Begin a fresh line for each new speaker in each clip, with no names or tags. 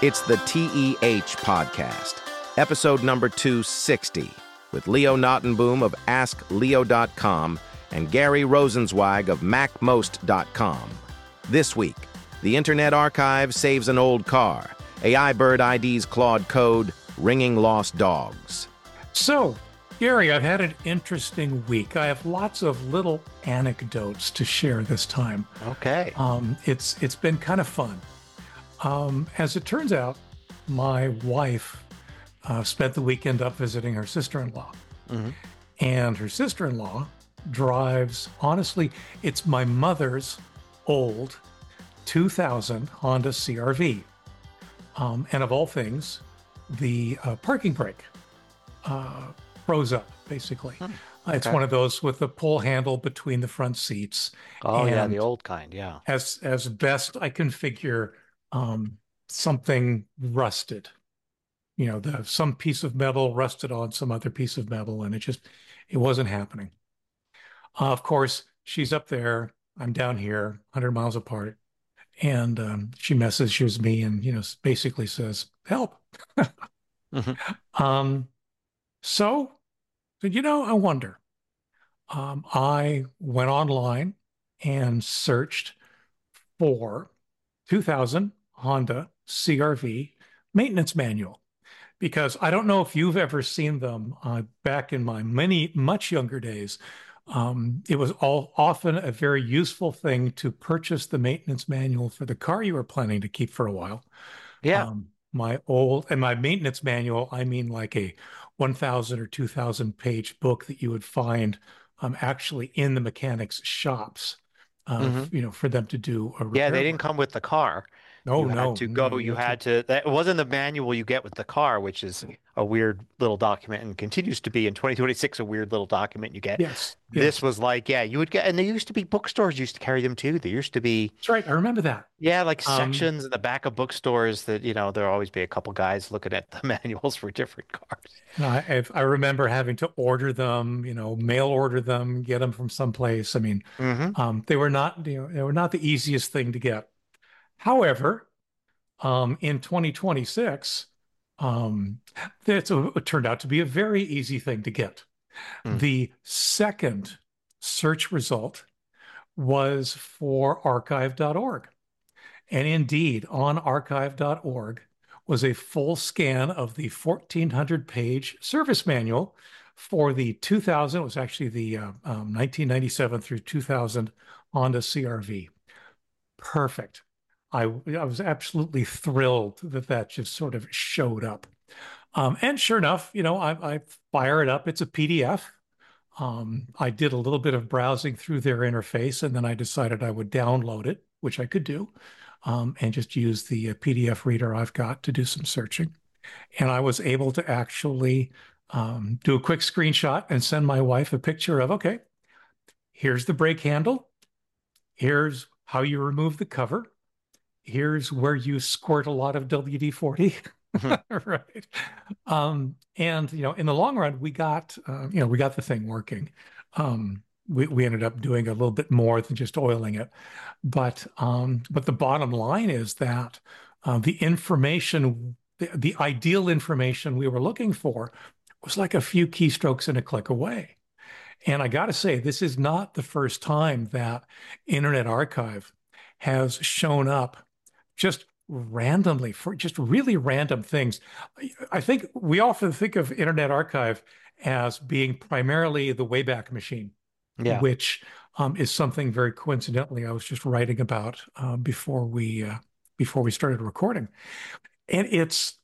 It's the TEH Podcast, episode number 260, with Leo Nottenboom of AskLeo.com and Gary Rosenzweig of MacMost.com. This week, the Internet Archive saves an old car, AI Bird ID's Claude Code, ringing lost dogs.
So, Gary, I've had an interesting week. I have lots of little anecdotes to share this time.
Okay.
It's been kind of fun. As it turns out, my wife spent the weekend up visiting her sister-in-law.
Mm-hmm.
And her sister-in-law drives, honestly, it's my mother's old 2000 Honda CR-V. And of all things, the parking brake froze up, basically. It's one of those with the pull handle between the front seats.
Oh, yeah, the old kind, yeah.
As best I can figure, something rusted. You know, some piece of metal rusted on some other piece of metal, and it wasn't happening. Of course, she's up there, I'm down here, 100 miles apart, and she messages me and, basically says, help.
Mm-hmm.
So, I wonder. I went online and searched for 2000 Honda CR-V maintenance manual, because I don't know if you've ever seen them. Back in my much younger days, it was often a very useful thing to purchase the maintenance manual for the car you were planning to keep for a while.
Yeah.
My maintenance manual, I mean like a 1,000 or 2,000 page book that you would find actually in the mechanics shops, for them to do a repair.
Yeah, they didn't come with the car.
No,
that wasn't the manual you get with the car, which is a weird little document and continues to be in 2026 a weird little document you get.
Yes.
This was like, yeah, you would get, and there used to be bookstores used to carry them too. There used to be.
That's right. I remember that.
Yeah, like sections in the back of bookstores that, there'll always be a couple guys looking at the manuals for different cars.
And I remember having to order them, mail order them, get them from someplace. I mean, they were not the easiest thing to get. However, in 2026, it turned out to be a very easy thing to get. The second search result was for archive.org. And indeed, on archive.org was a full scan of the 1,400-page service manual for the 2000, it was actually the 1997 through 2000 Honda CR-V. Perfect. I was absolutely thrilled that just sort of showed up. And sure enough, I fire it up. It's a PDF. I did a little bit of browsing through their interface, and then I decided I would download it, which I could do, and just use the PDF reader I've got to do some searching. And I was able to actually do a quick screenshot and send my wife a picture of, okay, here's the brake handle. Here's how you remove the cover. Here's where you squirt a lot of WD-40, right? And in the long run, we got the thing working. We ended up doing a little bit more than just oiling it, but the bottom line is that the information, the ideal information we were looking for, was like a few keystrokes and a click away. And I got to say, this is not the first time that Internet Archive has shown up just randomly for just really random things. I think we often think of Internet Archive as being primarily the Wayback Machine, which is something very coincidentally I was just writing about before we started recording. And it's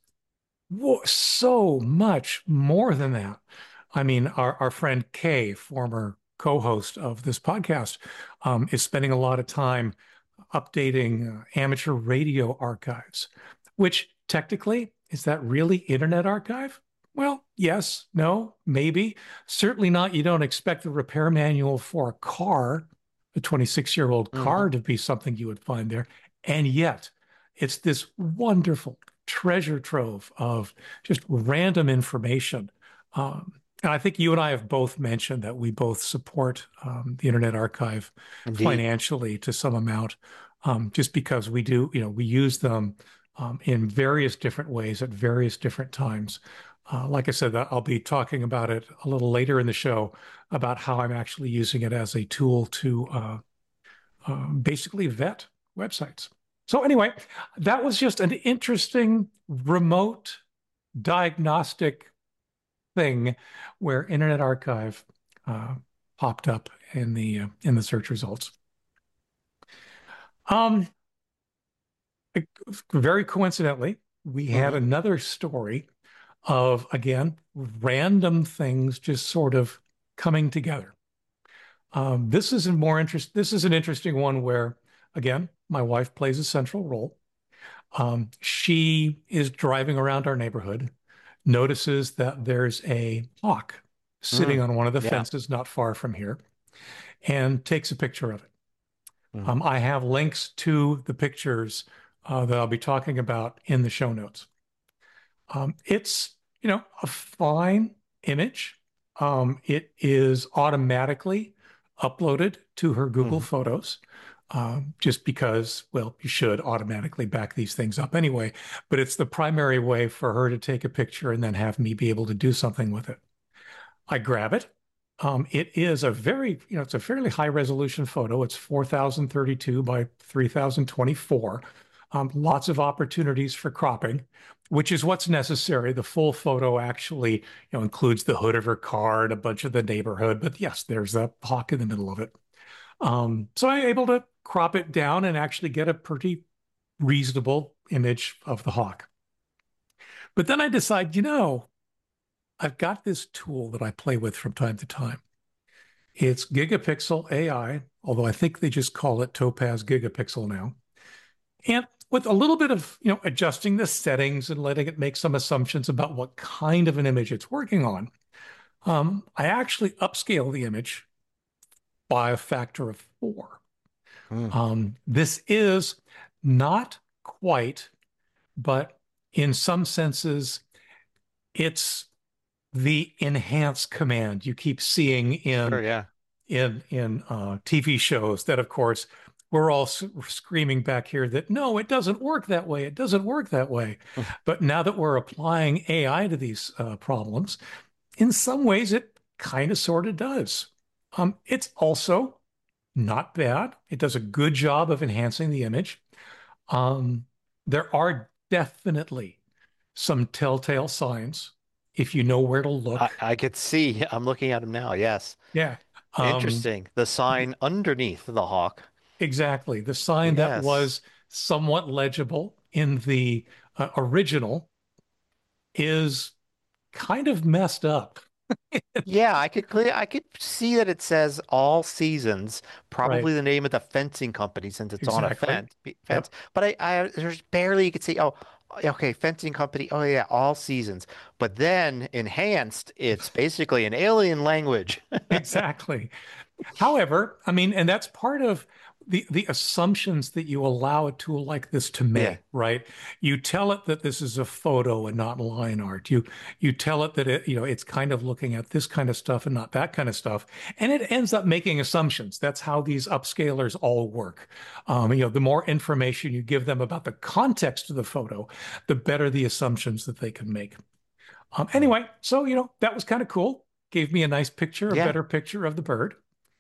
so much more than that. I mean, our friend Kay, former co-host of this podcast, is spending a lot of time updating amateur radio archives, which technically, is that really Internet Archive? Well, yes, no, maybe. Certainly not. You don't expect the repair manual for a car, a 26-year-old car, to be something you would find there. And yet, it's this wonderful treasure trove of just random information. And I think you and I have both mentioned that we both support the Internet Archive financially to some amount, just because we do, we use them in various different ways at various different times. Like I said, I'll be talking about it a little later in the show about how I'm actually using it as a tool to basically vet websites. So anyway, that was just an interesting remote diagnostic thing where Internet Archive popped up in the search results. Very coincidentally, we had another story of, again, random things just sort of coming together. This is an interesting one where, again, my wife plays a central role. She is driving around our neighborhood, notices that there's a hawk sitting on one of the fences not far from here, and takes a picture of it. I have links to the pictures that I'll be talking about in the show notes. It's, a fine image. It is automatically uploaded to her Google Photos, just because, well, you should automatically back these things up anyway, but it's the primary way for her to take a picture and then have me be able to do something with it. I grab it. It is it's a fairly high resolution photo. It's 4032 by 3024. Lots of opportunities for cropping, which is what's necessary. The full photo actually, includes the hood of her car and a bunch of the neighborhood. But yes, there's a hawk in the middle of it. So I'm able to crop it down and actually get a pretty reasonable image of the hawk. But then I decide, I've got this tool that I play with from time to time. It's Gigapixel AI, although I think they just call it Topaz Gigapixel now. And with a little bit of, adjusting the settings and letting it make some assumptions about what kind of an image it's working on, I actually upscale the image by a factor of 4. This is not quite, but in some senses, it's the enhance command you keep seeing in TV shows that, of course, we're all screaming back here that, no, it doesn't work that way. It doesn't work that way. But now that we're applying AI to these problems, in some ways, it kind of sort of does. It's also not bad. It does a good job of enhancing the image. There are definitely some telltale signs if you know where to look.
I could see. I'm looking at them now. Yes.
Yeah.
Interesting. The sign underneath the hawk.
Exactly. The sign that was somewhat legible in the original is kind of messed up.
Yeah, I could see that it says all seasons, probably the name of the fencing company since it's on a fence.
Yep.
But there's barely you could see, oh, okay, fencing company. Oh yeah, all seasons. But then enhanced, it's basically an alien language.
Exactly. However, I mean, and that's part of the assumptions that you allow a tool like this to make, right? You tell it that this is a photo and not line art. You tell it that it's kind of looking at this kind of stuff and not that kind of stuff, and it ends up making assumptions. That's how these upscalers all work. The more information you give them about the context of the photo, the better the assumptions that they can make. Anyway, so that was kind of cool. Gave me a nice picture, a better picture of the bird.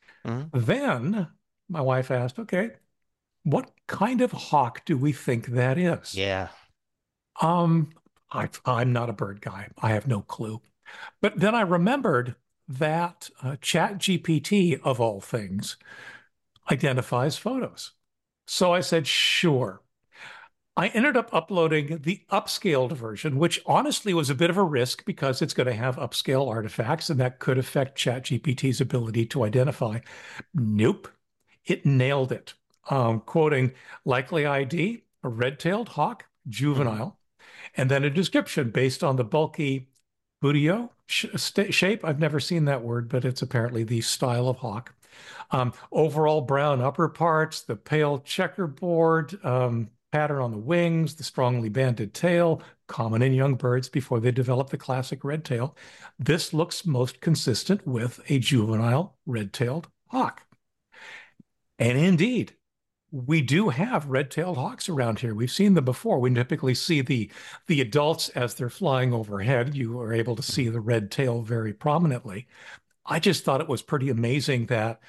Then my wife asked, okay, what kind of hawk do we think that is?
Yeah.
I'm not a bird guy. I have no clue. But then I remembered that ChatGPT, of all things, identifies photos. So I said, sure. I ended up uploading the upscaled version, which honestly was a bit of a risk because it's going to have upscale artifacts and that could affect ChatGPT's ability to identify. Nope. It nailed it. Quoting likely ID, a red-tailed hawk, juvenile, and then a description based on the bulky buteo shape. I've never seen that word, but it's apparently the style of hawk. Overall brown upper parts, the pale checkerboard pattern on the wings, the strongly banded tail, common in young birds before they develop the classic red tail. This looks most consistent with a juvenile red-tailed hawk. And indeed, we do have red-tailed hawks around here. We've seen them before. We typically see the adults as they're flying overhead. You are able to see the red tail very prominently. I just thought it was pretty amazing that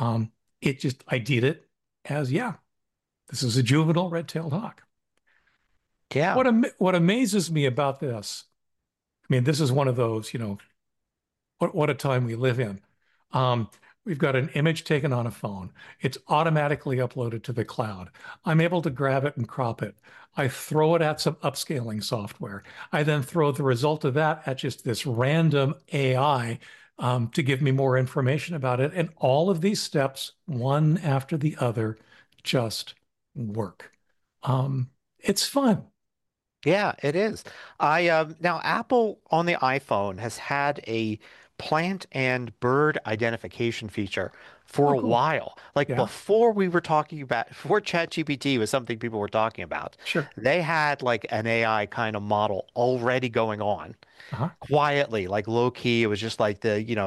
I did it as, yeah, this is a juvenile red-tailed hawk.
Yeah.
What amazes me about this, I mean, this is one of those, what a time we live in. Um, we've got an image taken on a phone. It's automatically uploaded to the cloud. I'm able to grab it and crop it. I throw it at some upscaling software. I then throw the result of that at just this random AI to give me more information about it. And all of these steps, one after the other, just work. It's fun.
Yeah, it is. I Now Apple on the iPhone has had a plant and bird identification feature for
Oh,
a
cool.
while. Like
Yeah,
before ChatGPT was something people were talking about,
sure.
they had like an AI kind of model already going on
Uh-huh.
quietly, like low key. It was just like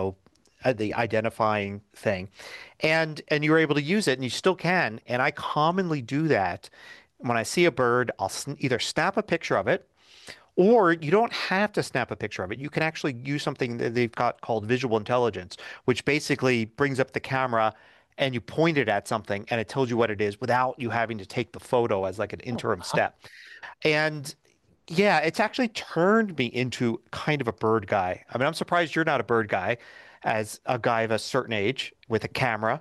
the identifying thing. And you were able to use it and you still can. And I commonly do that when I see a bird, I'll either snap a picture of it, or you don't have to snap a picture of it. You can actually use something that they've got called visual intelligence, which basically brings up the camera and you point it at something and it tells you what it is without you having to take the photo as like an
Oh,
interim
uh-huh.
step. And yeah, it's actually turned me into kind of a bird guy. I mean, I'm surprised you're not a bird guy as a guy of a certain age with a camera,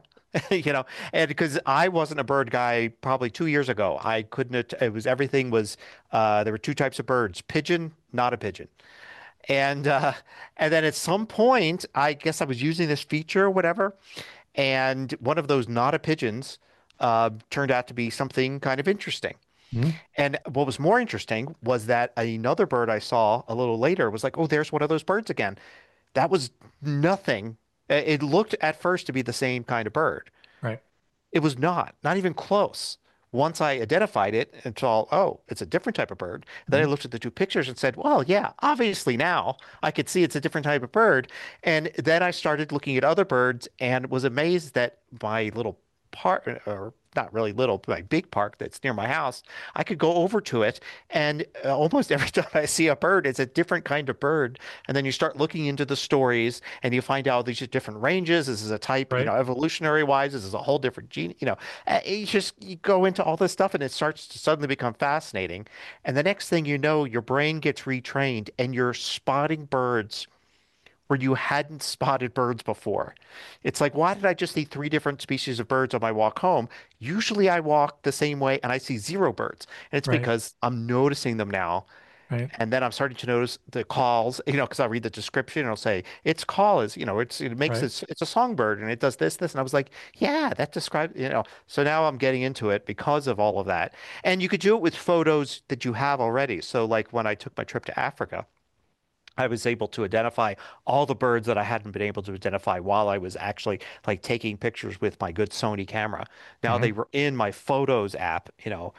and because I wasn't a bird guy probably 2 years ago. I couldn't, everything was, there were two types of birds, pigeon, not a pigeon. And, uh, and then at some point, I guess I was using this feature or whatever, and one of those not a pigeons, turned out to be something kind of interesting.
Mhm.
And what was more interesting was that another bird I saw a little later was like, oh, there's one of those birds again. That was nothing. It looked at first to be the same kind of bird.
Right.
It was not even close. Once I identified it and saw, oh, it's a different type of bird. Then I
Mhm.
looked at the two pictures and said, well, yeah, obviously now I could see it's a different type of bird. And then I started looking at other birds and was amazed that my little park, or not really little, but my big park that's near my house, I could go over to it. And almost every time I see a bird, it's a different kind of bird. And then you start looking into the stories and you find out these are different ranges. This is a type,
Right.
evolutionary wise, this is a whole different gene. You go into all this stuff and it starts to suddenly become fascinating. And the next thing you know, your brain gets retrained and you're spotting birds where you hadn't spotted birds before. It's like, why did I just see three different species of birds on my walk home? Usually I walk the same way and I see zero birds. And it's
Right.
because I'm noticing them now.
Right.
And then I'm starting to notice the calls, because I'll read the description and it'll say its call is, it makes
Right.
it's a songbird and it does this. And I was like, yeah, that describes. So now I'm getting into it because of all of that. And you could do it with photos that you have already. So like when I took my trip to Africa, I was able to identify all the birds that I hadn't been able to identify while I was actually like taking pictures with my good Sony camera. Now they
Mhm.
were in my Photos app,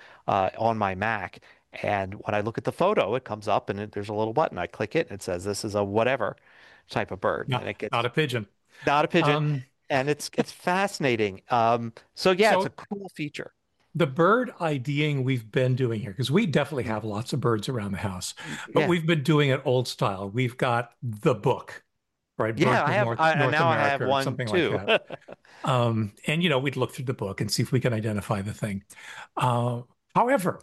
on my Mac. And when I look at the photo, it comes up and there's a little button. I click it and it says this is a whatever type of bird, and it
Not
gets
a pigeon.
not a pigeon,
Um,
and it's fascinating. So yeah, it's a
so
cool feature.
the bird IDing we've been doing here, because we definitely have lots of birds around the house, but
Yeah,
we've been doing it old style. We've got the book, right?
yeah.
Birds of
And
North
now I have
America or
one
something like
too.
that. And we'd look through the book and see if we can identify the thing. Uh, However,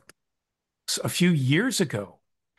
a few years ago,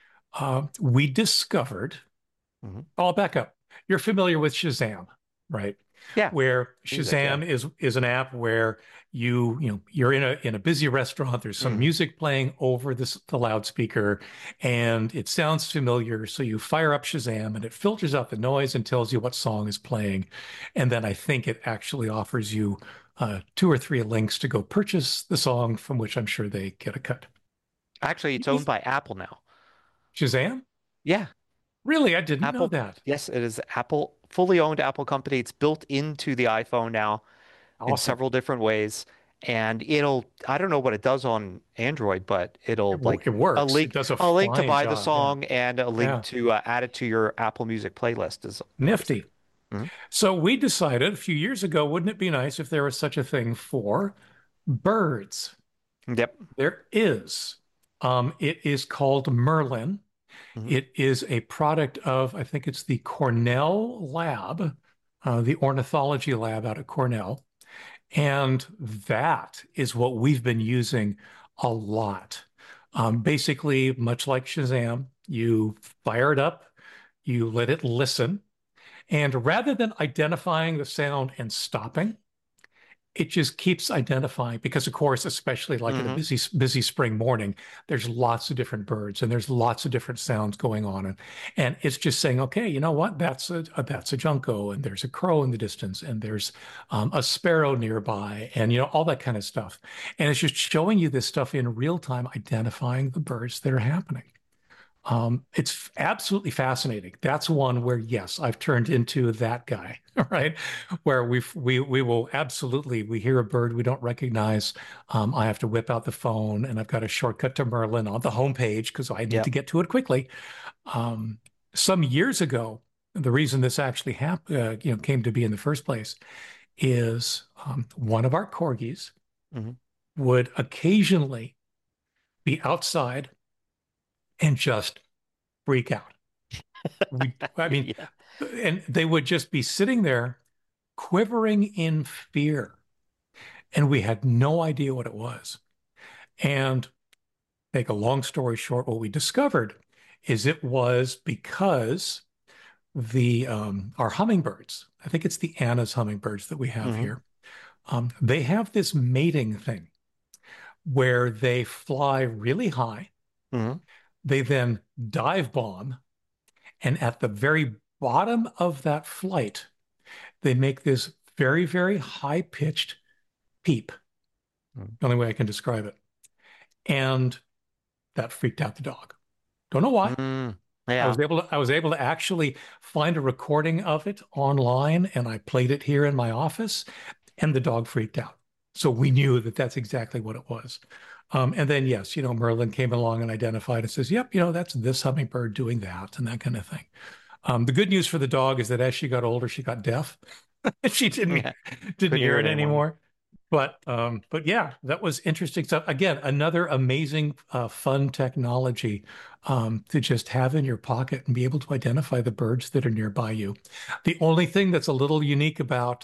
we discovered,
Mhm.
I'll back up. You're familiar with Shazam, right?
Yeah,
Where
music. Yeah.
Shazam is an app where you're in a busy restaurant. There's some
Mhm.
music playing over the loudspeaker, and it sounds familiar. So you fire up Shazam, and it filters out the noise and tells you what song is playing. And then I think it actually offers you two or three links to go purchase the song, from which I'm sure they get a cut.
Actually, it's owned by Apple now.
Shazam?
Yeah,
Really? I didn't know
Apple.
that.
Yes, it is Apple, fully owned Apple company. It's built into the iPhone now in
Awesome.
several different ways. And I don't know what it does on Android, but it'll like
It works. It does a
a link to
fine
buy the
job. Yeah.
song and a link
Yeah.
to add it to your Apple Music playlist is obviously.
Nifty.
Mhm.
So we decided a few years ago, wouldn't it be nice if there was such a thing for Birds.
Yep.
There is. It is called Merlin.
Hmm.
It is a product of, I think it's the Cornell lab, the ornithology lab out at Cornell. And that is what we've been using a lot. Basically, much like Shazam, you fire it up, you let it listen, and rather than identifying the sound and stopping, it just keeps identifying because, of course, especially like in a
Hmm.
busy spring morning, there's lots of different birds and there's lots of different sounds going on, and it's just saying, okay, you know what? That's a junco, and there's a crow in the distance, and there's a sparrow nearby, and all that kind of stuff, and it's just showing you this stuff in real time, identifying the birds that are happening. It's absolutely fascinating. That's one where, yes, I've turned into that guy, right? Where we will absolutely, we hear a bird we don't recognize. I have to whip out the phone and I've got a shortcut to Merlin on the homepage because I need to
Yep.
get to it quickly. Um, some years ago, the reason this actually came to be in the first place is one of our corgis
Hmm.
would occasionally be outside and just freak out. I mean,
Yeah.
and they would just be sitting there quivering in fear. And we had no idea what it was. And make a long story short, what we discovered is it was because the our hummingbirds, I think it's the Anna's hummingbirds that we have
Hmm.
here, they have this mating thing where they fly really high.
Hmm.
They then dive bomb. And at the very bottom of that flight, they make this very, very high pitched peep, the only way I can describe it. And that freaked out the dog. Don't know why.
Mm. Yeah.
I was able to actually find a recording of it online and I played it here in my office and the dog freaked out. So we knew that that's exactly what it was. And then, yes, Merlin came along and identified and says, yep, that's this hummingbird doing that and that kind of thing. The good news for the dog is that as she got older, she got deaf. She didn't
Yeah.
didn't
Couldn't
hear
hear
it
it anymore.
anymore. But yeah, that was interesting stuff. Again, another amazing, fun technology to just have in your pocket and be able to identify the birds that are nearby you. The only thing that's a little unique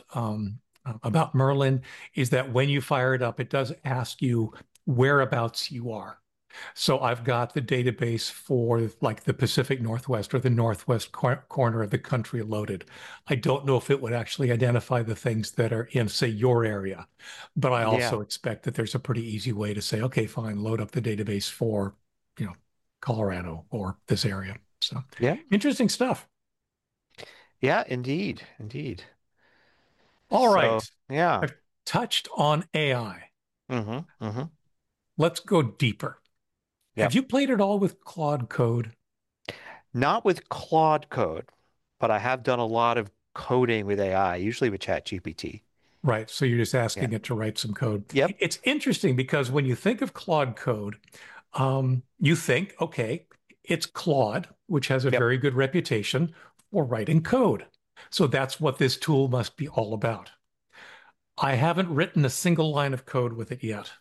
about Merlin is that when you fire it up, it does ask you whereabouts you are. So I've got the database for like the Pacific Northwest or the northwest corner of the country loaded. I don't know if it would actually identify the things that are in, say, your area, but I
Yeah.
also expect that there's a pretty easy way to say, okay, fine, load up the database for, you know, Colorado or this area. So
Yeah.
interesting stuff.
Yeah. Indeed. Indeed.
All
So,
right.
yeah.
I've touched on AI.
Hmm. Hmm.
Let's go deeper. Have
Yep.
you played at all with Claude Code?
Not with Claude Code, but I have done a lot of coding with AI, usually with ChatGPT.
Right. So you're just
Yeah.
asking it to write some code.
Yep.
It's interesting because when you think of Claude Code, you think, okay, it's Claude, which has a
Yep.
very good reputation for writing code. So that's what this tool must be all about. I haven't written a single line of code with it yet.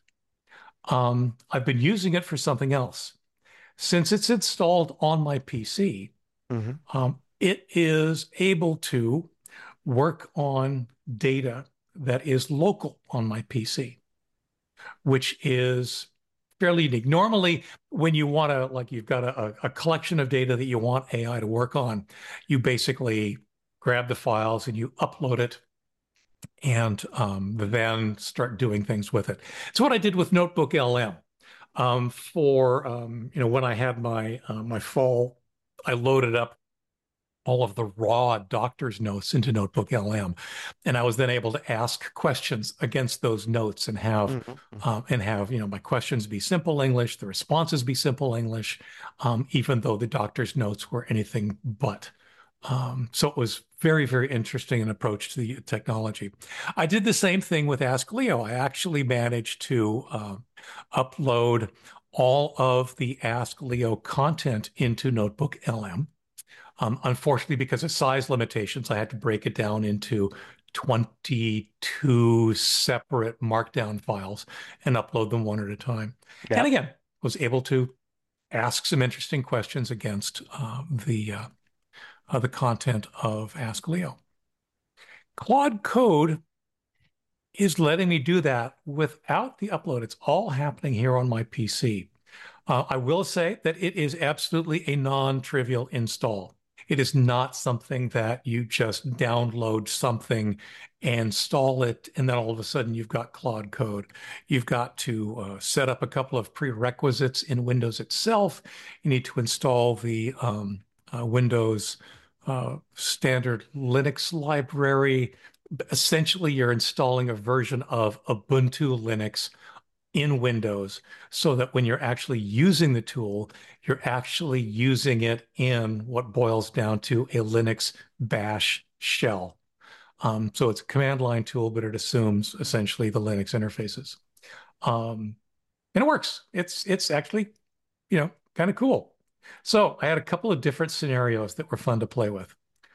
I've been using it for something else. Since it's installed on my PC,
Hmm.
it is able to work on data that is local on my PC, which is fairly unique. Normally, when you want to, like, you've got a collection of data that you want AI to work on, you basically grab the files and you upload it and then start doing things with it. It's what I did with Notebook LM. For when I had my fall, I loaded up all of the raw doctor's notes into Notebook LM, and I was then able to ask questions against those notes and have my questions be simple English, the responses be simple English, even though the doctor's notes were anything but. So it was very, very interesting an approach to the technology. I did the same thing with Ask Leo. I actually managed to upload all of the Ask Leo content into Notebook LM. Unfortunately, because of size limitations, I had to break it down into 22 separate markdown files and upload them one at a time.
Yeah.
And again, was able to ask some interesting questions against the content of Ask Leo. Claude Code is letting me do that without the upload. It's all happening here on my PC. I will say that it is absolutely a non-trivial install. It is not something that you just download something and install it, and then all of a sudden you've got Claude Code. You've got to set up a couple of prerequisites in Windows itself. You need to install the Windows standard Linux library. Essentially, you're installing a version of Ubuntu Linux in Windows so that when you're actually using the tool, you're actually using it in what boils down to a Linux bash shell. So it's a command line tool, but it assumes essentially the Linux interfaces. And it works. It's actually, kind of cool. So I had a couple of different scenarios that were fun to play with.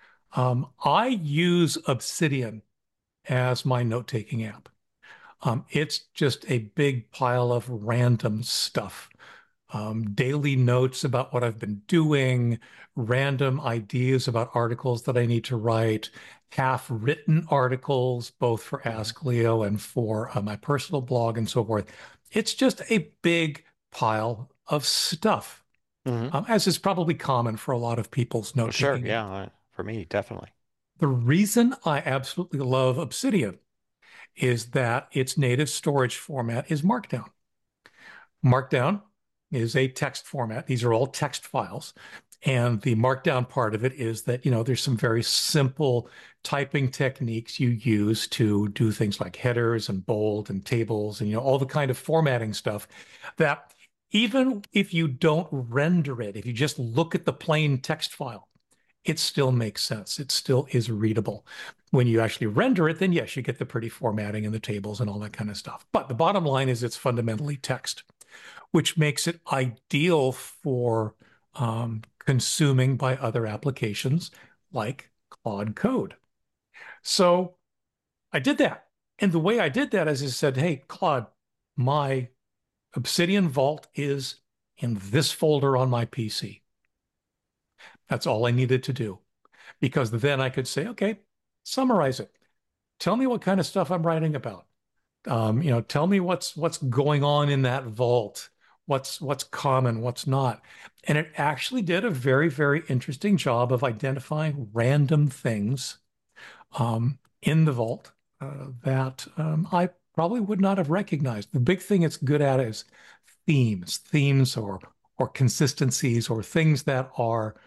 I use Obsidian as my note-taking app. It's just a big pile of random stuff. Daily notes about what I've been doing, random ideas about articles that I need to write, half-written articles, both for Ask Leo and for my personal blog and so forth. It's just a big pile of stuff, as is probably common for a lot of people's note-taking.
Sure, yeah, for me, definitely.
The reason I absolutely love Obsidian is that its native storage format is Markdown. Markdown is a text format. These are all text files. And the Markdown part of it is that, there's some very simple typing techniques you use to do things like headers and bold and tables and, all the kind of formatting stuff that even if you don't render it, if you just look at the plain text file, it still makes sense. It still is readable. When you actually render it, then yes, you get the pretty formatting and the tables and all that kind of stuff. But the bottom line is it's fundamentally text, which makes it ideal for consuming by other applications like Claude Code. So I did that. And the way I did that is I said, hey, Claude, my Obsidian Vault is in this folder on my PC. That's all I needed to do, because then I could say, okay, summarize it. Tell me what kind of stuff I'm writing about. Tell me what's going on in that vault, what's common, what's not. And it actually did a very, very interesting job of identifying random things in the vault that I probably would not have recognized. The big thing it's good at is themes or consistencies or things that are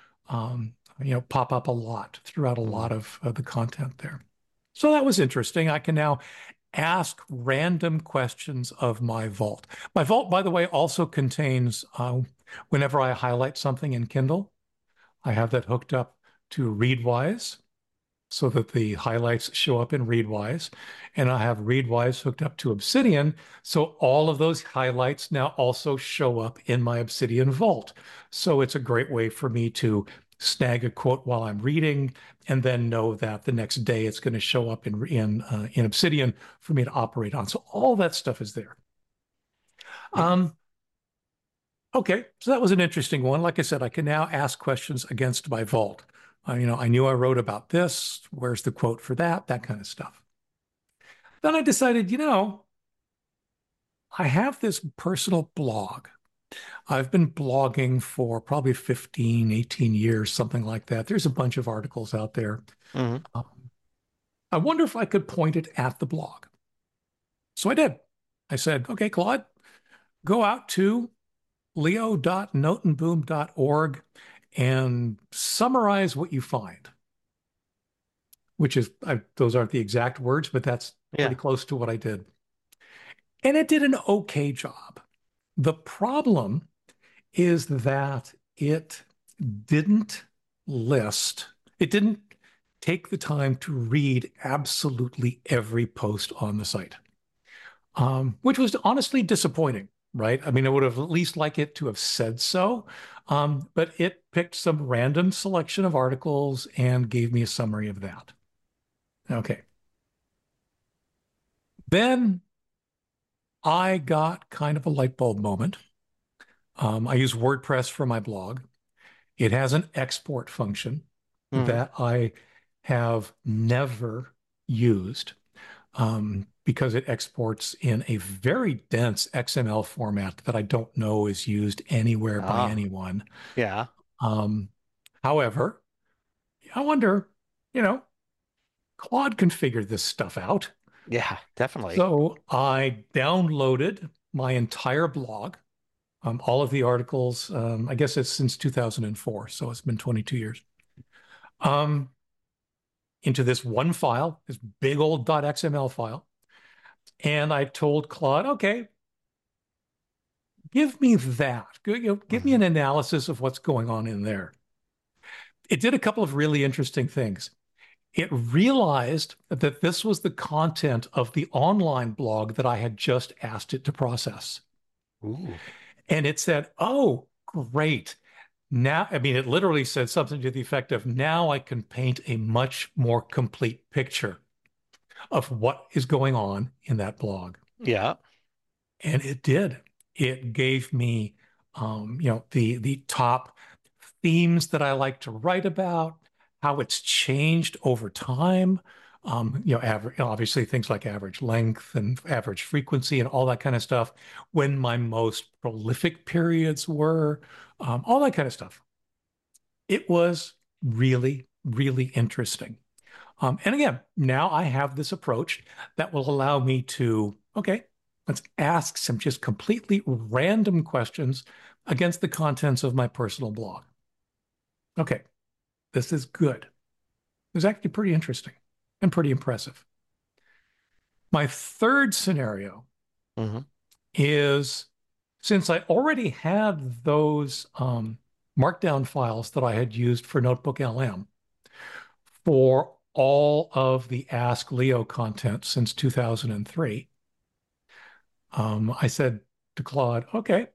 pop up a lot throughout a lot of the content there. So that was interesting. I can now ask random questions of my vault. My vault, by the way, also contains, whenever I highlight something in Kindle, I have that hooked up to Readwise so that the highlights show up in Readwise. And I have Readwise hooked up to Obsidian. So all of those highlights now also show up in my Obsidian vault. So it's a great way for me to snag a quote while I'm reading and then know that the next day it's going to show up in Obsidian for me to operate on. So all that stuff is there. Okay, so that was an interesting one. Like I said, I can now ask questions against my vault. I knew I wrote about this. Where's the quote for that? That kind of stuff. Then I decided, I have this personal blog. I've been blogging for probably 15, 18 years, something like that. There's a bunch of articles out there. I wonder if I could point it at the blog. So I did. I said, okay, Claude, go out to leo.noteandboom.org and summarize what you find, which is, those aren't the exact words, but that's pretty close to what I did. And it did an okay job. The problem is that it didn't take the time to read absolutely every post on the site, which was honestly disappointing. Right? I mean, I would have at least liked it to have said so, but it picked some random selection of articles and gave me a summary of that. Okay. Then I got kind of a light bulb moment. I use WordPress for my blog. It has an export function
Mhm.
that I have never used because it exports in a very dense XML format that I don't know is used anywhere by
Ah,
anyone.
yeah.
Um, However, I wonder, you know, Claude can figure this stuff out.
Yeah, definitely.
So I downloaded my entire blog, all of the articles. I guess it's since 2004, so it's been 22 years. Um, into this one file, this big old .xml file. And I told Claude, okay, give me that. Give me
Mhm.
an analysis of what's going on in there. It did a couple of really interesting things. It realized that this was the content of the online blog that I had just asked it to process.
Ooh.
And it said, oh, great. Now, I mean, it literally said something to the effect of, now I can paint a much more complete picture of what is going on in that blog.
Yeah.
And it did. It gave me, the top themes that I like to write about, how it's changed over time. Obviously things like average length and average frequency and all that kind of stuff. When my most prolific periods were, all that kind of stuff. It was really, really interesting. And again, now I have this approach that will allow me to, okay, let's ask some just completely random questions against the contents of my personal blog. Okay, this is good. It's actually pretty interesting and pretty impressive. My third scenario
Hmm.
is since I already had those markdown files that I had used for Notebook LM for all of the Ask Leo content since 2003, I said to Claude, okay,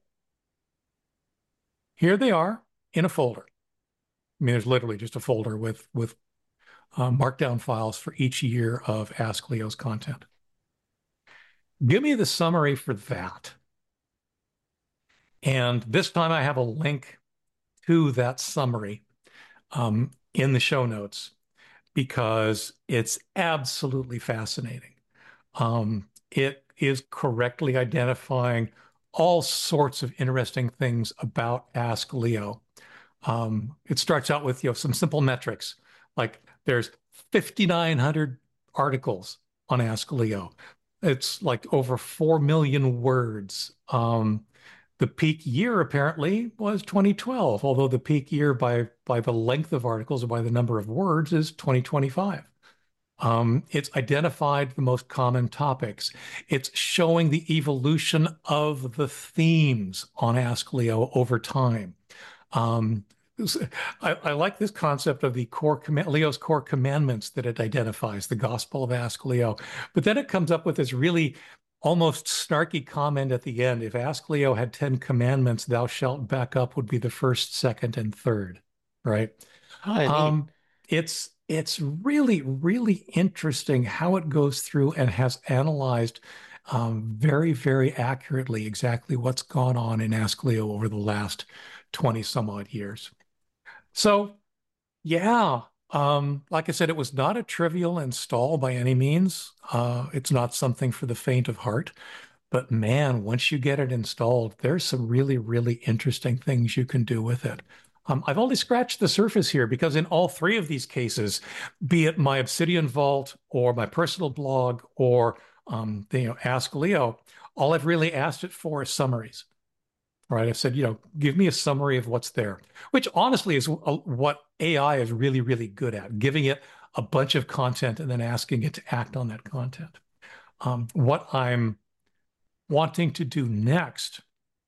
here they are in a folder. I mean, there's literally just a folder with markdown files for each year of Ask Leo's content. Give me the summary for that. And this time I have a link to that summary in the show notes because it's absolutely fascinating. It is correctly identifying all sorts of interesting things about Ask Leo. It starts out with some simple metrics, like there's 5,900 articles on Ask Leo. It's like over 4 million words. The peak year apparently was 2012, although the peak year by the length of articles or by the number of words is 2025. It's identified the most common topics. It's showing the evolution of the themes on Ask Leo over time. Um, I like this concept of the Leo's core commandments that it identifies, the Gospel of Ask Leo. But then it comes up with this really almost snarky comment at the end. If Ask Leo had 10 commandments, thou shalt back up would be the first, second, and third, right?
Oh, neat.
Um, it's really, really interesting how it goes through and has analyzed very, very accurately exactly what's gone on in Ask Leo over the last 20 some odd years. So, yeah, like I said, it was not a trivial install by any means. It's not something for the faint of heart. But man, once you get it installed, there's some really, really interesting things you can do with it. I've only scratched the surface here because in all three of these cases, be it my Obsidian Vault or my personal blog or Ask Leo, all I've really asked it for is summaries. Right? I've said, give me a summary of what's there, which honestly is what AI is really, really good at, giving it a bunch of content and then asking it to act on that content. What I'm wanting to do next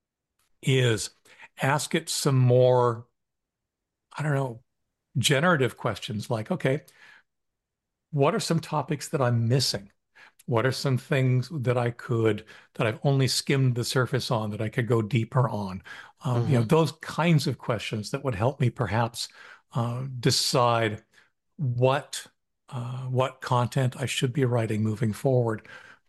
is ask it some more, I don't know, generative questions like, okay, what are some topics that I'm missing? What are some things that I've only skimmed the surface on that I could go deeper on?
Hmm.
Those kinds of questions that would help me perhaps decide what content I should be writing moving forward.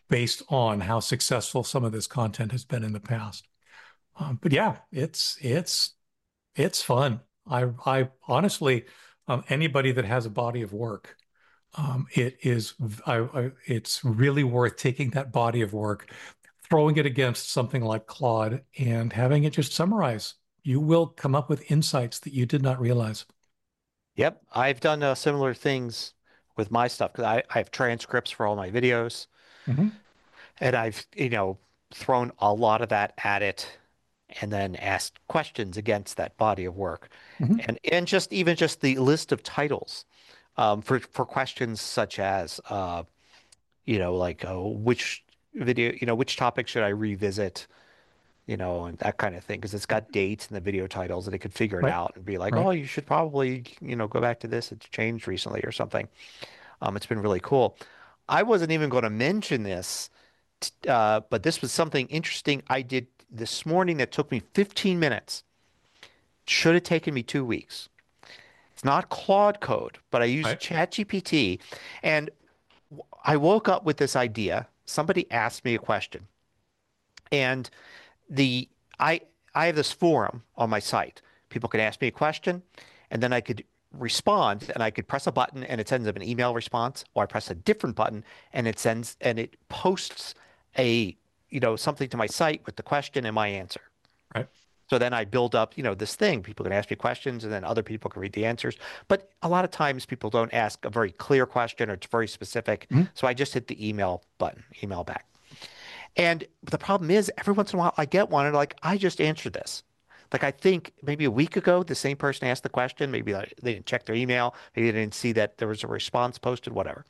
based on how successful some of this content has been in the past. But yeah, it's fun. I honestly, anybody that has a body of work, it is it's really worth taking that body of work, throwing it against something like Claude, and having it just summarize. You will come up with insights that you did not realize.
Yep, I've done similar things with my stuff because I have transcripts for all my videos,
Hmm.
and I've, thrown a lot of that at it and then asked questions against that body of work.
Hmm.
And just even just the list of titles for questions such as like which video, which topic should I revisit, and that kind of thing, because it's got dates in the video titles and it could figure it
Right,
out and be like,
right.
oh, you should probably, go back to this. It's changed recently or something. It's been really cool. I wasn't even going to mention this, but this was something interesting I did this morning that took me 15 minutes. Should have taken me 2 weeks. It's not Claude Code, but I used
Right.
ChatGPT, and I woke up with this idea. Somebody asked me a question, and the I I have this forum on my site. People can ask me a question, and then I could respond, and I could press a button, and it sends them an email response, or I press a different button, and it posts a something to my site with the question and my answer.
Right.
So then I build up, this thing. People can ask me questions and then other people can read the answers. But a lot of times people don't ask a very clear question or it's very specific.
Mhm.
So I just hit the email button, email back. And the problem is every once in a while I get one and like, I just answered this. Like I think maybe a week ago, the same person asked the question. Maybe they didn't check their email. Maybe they didn't see that there was a response posted, whatever.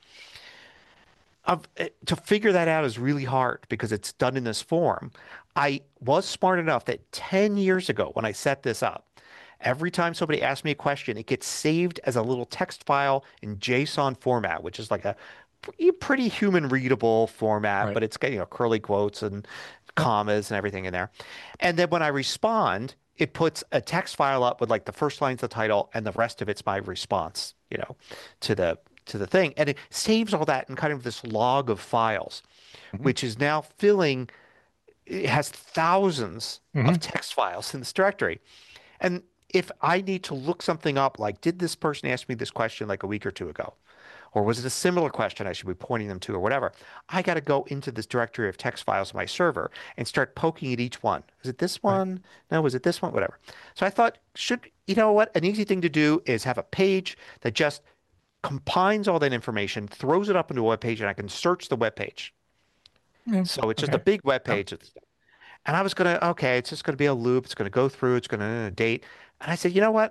To figure that out is really hard because it's done in this form. I was smart enough that 10 years ago, when I set this up, every time somebody asks me a question, it gets saved as a little text file in JSON format, which is like a pretty human readable format,
Right.
but it's got, curly quotes and
Yep.
commas and everything in there. And then when I respond, it puts a text file up with like the first line's the title and the rest of it's my response, to the thing. And it saves all that in kind of this log of files,
Hmm.
which is now filling, it has thousands of
Hmm.
text files in this directory. And if I need to look something up, like, did this person ask me this question like a week or two ago? Or was it a similar question I should be pointing them to or whatever? I got to go into this directory of text files on my server and start poking at each one. Is it this
Right.
one? No, was it this one? Whatever. So I thought, you know what? An easy thing to do is have a page that just combines all that information, throws it up into a web page, and I can search the web page.
Yeah.
So it's just a
Okay.
big web
Yep.
page. And I was going to, okay, it's just going to be a loop. It's going to go through. It's going to date. And I said, you know what?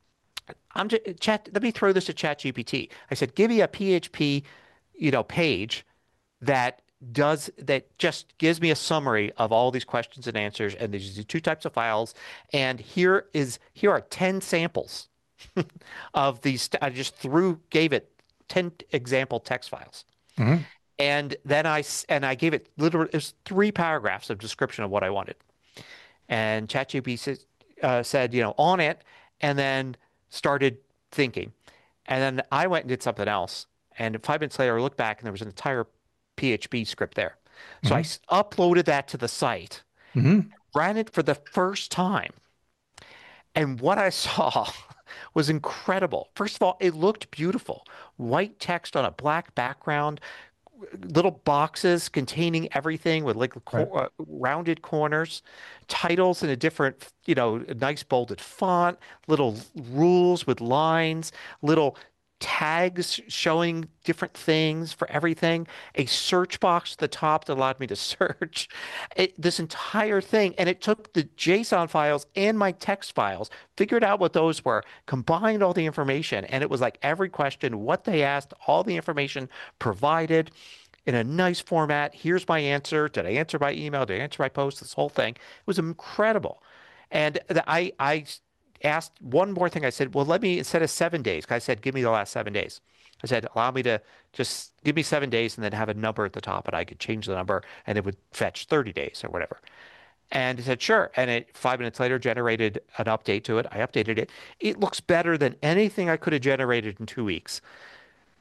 Let me throw this to ChatGPT. I said, give me a PHP, page that that just gives me a summary of all these questions and answers. And there's these two types of files. And here are 10 samples of these. I just gave it 10 example text files.
Hmm.
And then I gave it literally, it was 3 paragraphs of description of what I wanted. And ChatGPT said, on it, and then started thinking. And then I went and did something else. And 5 minutes later, I looked back and there was an entire PHP script there. So I
Hmm.
uploaded that to the site,
Hmm.
ran it for the first time. And what I saw was incredible. First of all, it looked beautiful. White text on a black background, little boxes containing everything with like
Right.
rounded corners, titles in a different, nice bolded font, little rules with lines, little tags showing different things for everything, a search box at the top that allowed me to search this entire thing. And it took the JSON files and my text files, figured out what those were, combined all the information. And it was like every question, what they asked, all the information provided in a nice format. Here's my answer. Did I answer by email? Did I answer by post? This whole thing. It was incredible. And I asked one more thing. I said, well, let me, instead of 7 days, 'cause I said, give me the last 7 days. I said, allow me to just give me 7 days and then have a number at the top and I could change the number and it would fetch 30 days or whatever. And he said, sure. And it 5 minutes later generated an update to it. I updated it. It looks better than anything I could have generated in 2 weeks.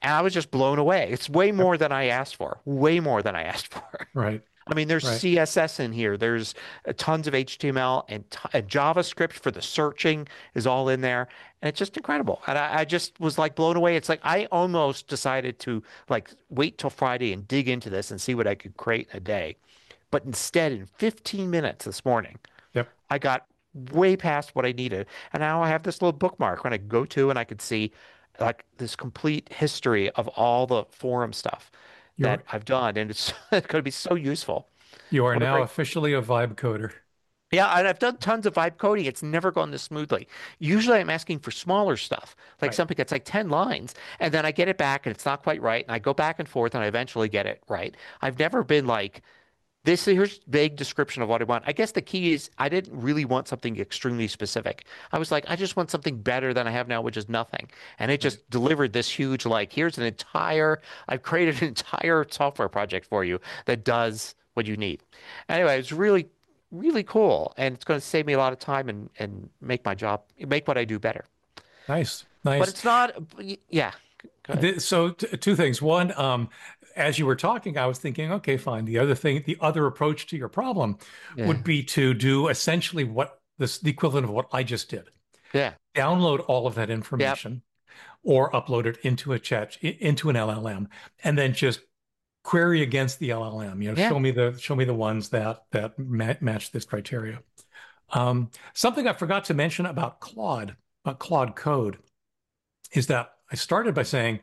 And I was just blown away. It's way more than I asked for, way more than I asked for.
Right.
I mean, there's
Right.
CSS in here. There's tons of HTML and JavaScript for the searching is all in there. And it's just incredible. And I just was like blown away. It's like I almost decided to like wait till Friday and dig into this and see what I could create in a day. But instead, in 15 minutes this morning,
Yep.
I got way past what I needed. And now I have this little bookmark when I go to and I could see like this complete history of all the forum stuff that
You're
I've done. And it's, it's going to be so useful.
you are
What a
now
great.
officially a vibe coder.
Yeah, and I've done tons of vibe coding. It's never gone this smoothly. Usually I'm asking for smaller stuff, like
Right.
something that's like 10 lines, and then I get it back and it's not quite right. And I go back and forth and I eventually get it right. I've never been like, this here's vague description of what I want. I guess the key is I didn't really want something extremely specific. I was like, I just want something better than I have now, which is nothing. And it
Right.
just delivered this huge, like, here's I've created an entire software project for you that does what you need. Anyway, it's really, really cool. And it's going to save me a lot of time and make my job, make what I do better.
Nice.
But
Nice.
it's not, yeah, go ahead.
So two things. One, as you were talking, I was thinking, okay, fine. The other thing, the other approach to your problem
Yeah.
would be to do essentially the equivalent of what I just did.
Yeah.
Download all of that
Yep.
information or upload it into into an LLM, and then just query against the LLM.
Yeah.
Show me the ones that match this criteria. Something I forgot to mention about Claude Code, is that I started by saying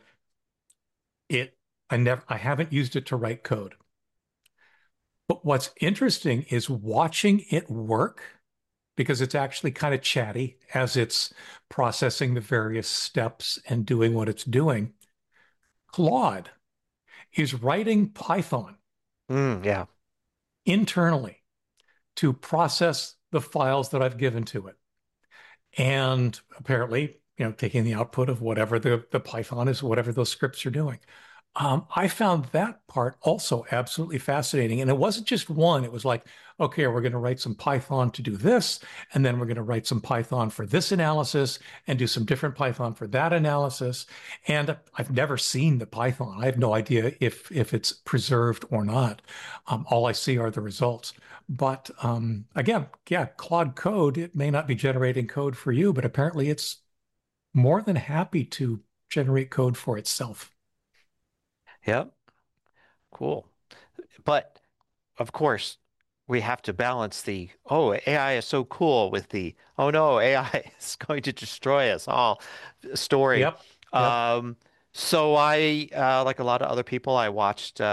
it. I haven't used it to write code. But what's interesting is watching it work, because it's actually kind of chatty as it's processing the various steps and doing what it's doing. Claude is writing Python
Yeah.
internally to process the files that I've given to it. And apparently, taking the output of whatever the Python is, whatever those scripts are doing. I found that part also absolutely fascinating. And it wasn't just one. It was like, okay, we're going to write some Python to do this, and then we're going to write some Python for this analysis and do some different Python for that analysis. And I've never seen the Python. I have no idea if it's preserved or not. All I see are the results. But again, yeah, Claude Code, it may not be generating code for you, but apparently it's more than happy to generate code for itself.
Yep. Cool. But of course, we have to balance the, oh, AI is so cool with the, oh no, AI is going to destroy us all story.
Yep. Yep.
Um, so like a lot of other people, I watched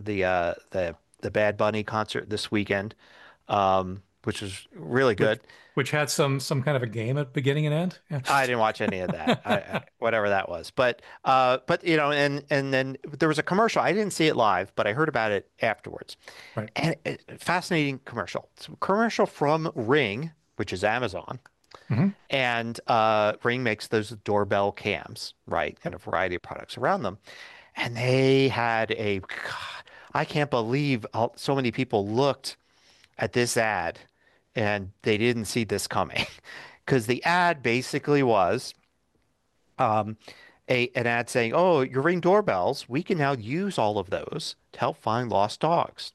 the Bad Bunny concert this weekend, which was really
which
good.
which had some kind of a game at beginning and end.
I didn't watch any of that. Whatever that was. But and then there was a commercial. I didn't see it live, but I heard about it afterwards.
Right.
And fascinating commercial. It's a commercial from Ring, which is Amazon.
Hmm.
And Ring makes those doorbell cams, right? And
Yep.
a variety of products around them. And they had God, I can't believe so many people looked at this ad and they didn't see this coming. Because the ad basically was um, an ad saying, "Oh, your Ring doorbells, we can now use all of those to help find lost dogs."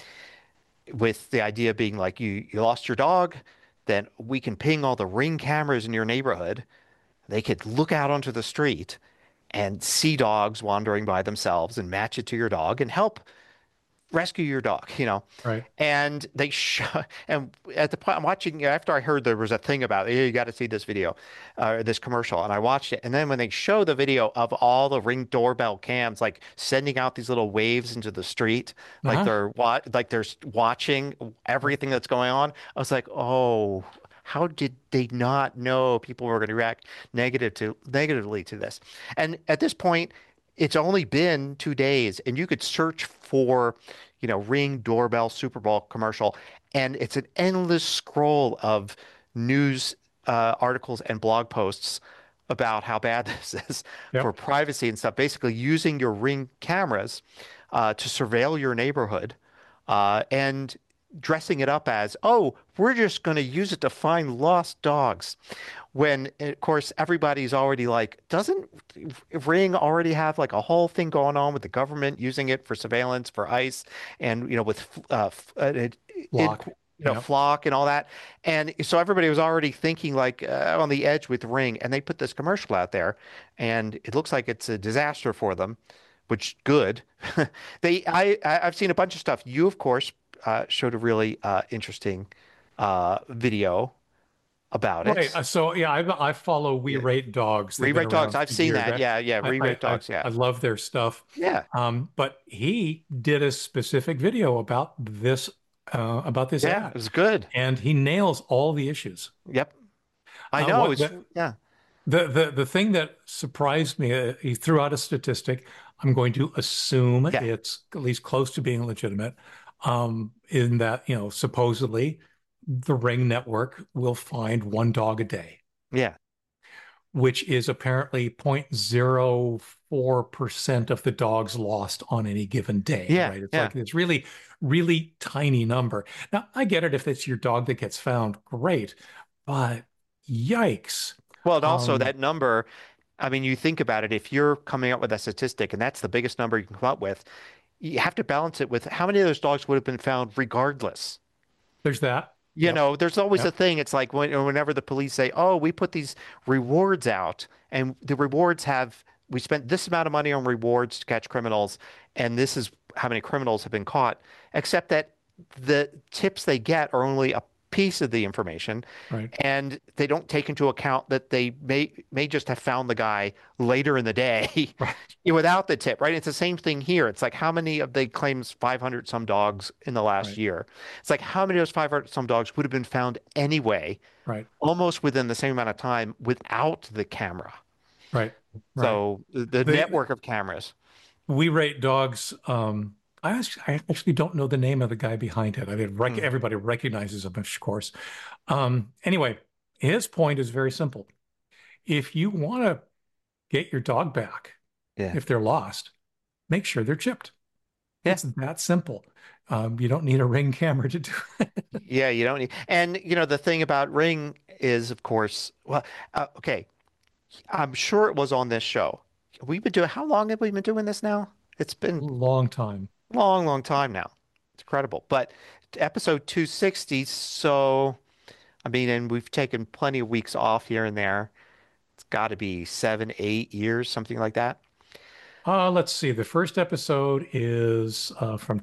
With the idea being like you lost your dog, then we can ping all the Ring cameras in your neighborhood. They could look out onto the street and see dogs wandering by themselves and match it to your dog and help rescue your dog.
Right.
And they show, and at the point I'm watching, after I heard there was a thing about, hey, you got to see this video, this commercial, and I watched it. And then when they show the video of all the Ring doorbell cams, like sending out these little waves into the street, like
Uh-huh.
they're watching everything that's going on, I was like, oh. How did they not know people were going to react negatively to this? And at this point, it's only been 2 days, and you could search for, Ring doorbell Super Bowl commercial, and it's an endless scroll of news articles and blog posts about how bad this is for
Yep.
privacy and stuff. Basically, using your Ring cameras to surveil your neighborhood, and dressing it up as, oh, we're just going to use it to find lost dogs. When, of course, everybody's already like, doesn't Ring already have like a whole thing going on with the government using it for surveillance, for ICE, and, with
Block. Yep.
Flock and all that. And so everybody was already thinking like on the edge with Ring, and they put this commercial out there, and it looks like it's a disaster for them, which good. I've seen a bunch of stuff. You, of course, showed a really interesting video about
Right.
it.
So yeah, I follow We
Yeah.
Rate Dogs. They've been
Re-rate dogs.
around
I've
for
seen
years.
that. Yeah, yeah. Re-rate dogs.
I
Yeah.
love their stuff.
Yeah.
But he did a specific video about this
Yeah. It
ad,
was good.
and he nails all the issues.
Yep. I know.
What
It's yeah.
the thing that surprised me, he threw out a statistic. I'm going to assume
Yeah.
it's at least close to being legitimate, in that, supposedly the Ring network will find one dog a day,
Yeah.
which is apparently 0.04% of the dogs lost on any given day,
Yeah.
right? It's
Yeah.
like this really, really tiny number. Now, I get it if it's your dog that gets found, great, but yikes.
Well, and also
Um,
that number, I mean, you think about it, if you're coming up with a statistic and that's the biggest number you can come up with, you have to balance it with how many of those dogs would have been found regardless.
there's that. Yep.
There's always a
Yep.
thing. It's like whenever the police say, "Oh, we put these rewards out, and the rewards we spent this amount of money on rewards to catch criminals, and this is how many criminals have been caught," except that the tips they get are only a piece of the information,
Right.
and they don't take into account that they may just have found the guy later in the day
Right.
without the tip, right? It's the same thing here. It's like how many of they claims 500 some dogs in the last
Right.
year. It's like how many of those 500 some dogs would have been found anyway,
Right.
almost within the same amount of time without the camera.
Right. Right.
So the
The
network of cameras.
We Rate Dogs. I actually don't know the name of the guy behind it. I mean,
Hmm.
everybody recognizes him, of course. Anyway, his point is very simple. If you want to get your dog back,
Yeah.
if they're lost, make sure they're chipped.
Yeah.
It's that simple. You don't need a Ring camera to do it.
Yeah, you don't need, and the thing about Ring is, of course, well, okay, I'm sure it was on this show. How long have we been doing this now? It's been
Long time.
a long, long time now. It's incredible. But episode 260, so I mean, and we've taken plenty of weeks off here and there. It's got to be 7, 8 years, something like that.
Let's see. The first episode is from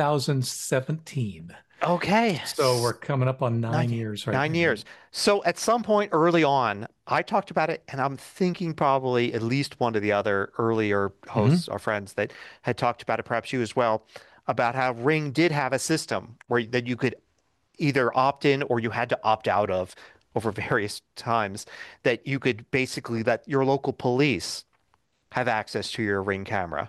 2017.
Okay.
So we're coming up on 9 years right
9 years. So at some point early on, I talked about it, and I'm thinking probably at least one of the other earlier hosts or friends that had talked about it, perhaps you as well, about how Ring did have a system that you could either opt in or you had to opt out of over various times, that you could basically let your local police have access to your Ring camera.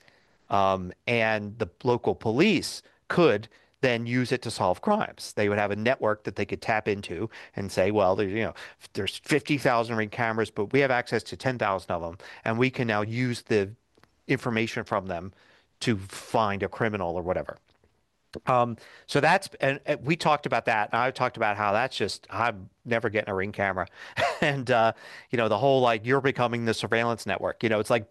And the local police could then use it to solve crimes. They would have a network that they could tap into and say, well, there's 50,000 Ring cameras, but we have access to 10,000 of them, and we can now use the information from them to find a criminal or whatever. So and we talked about that, and I talked about how I'm never getting a Ring camera. And the whole like you're becoming the surveillance network. It's like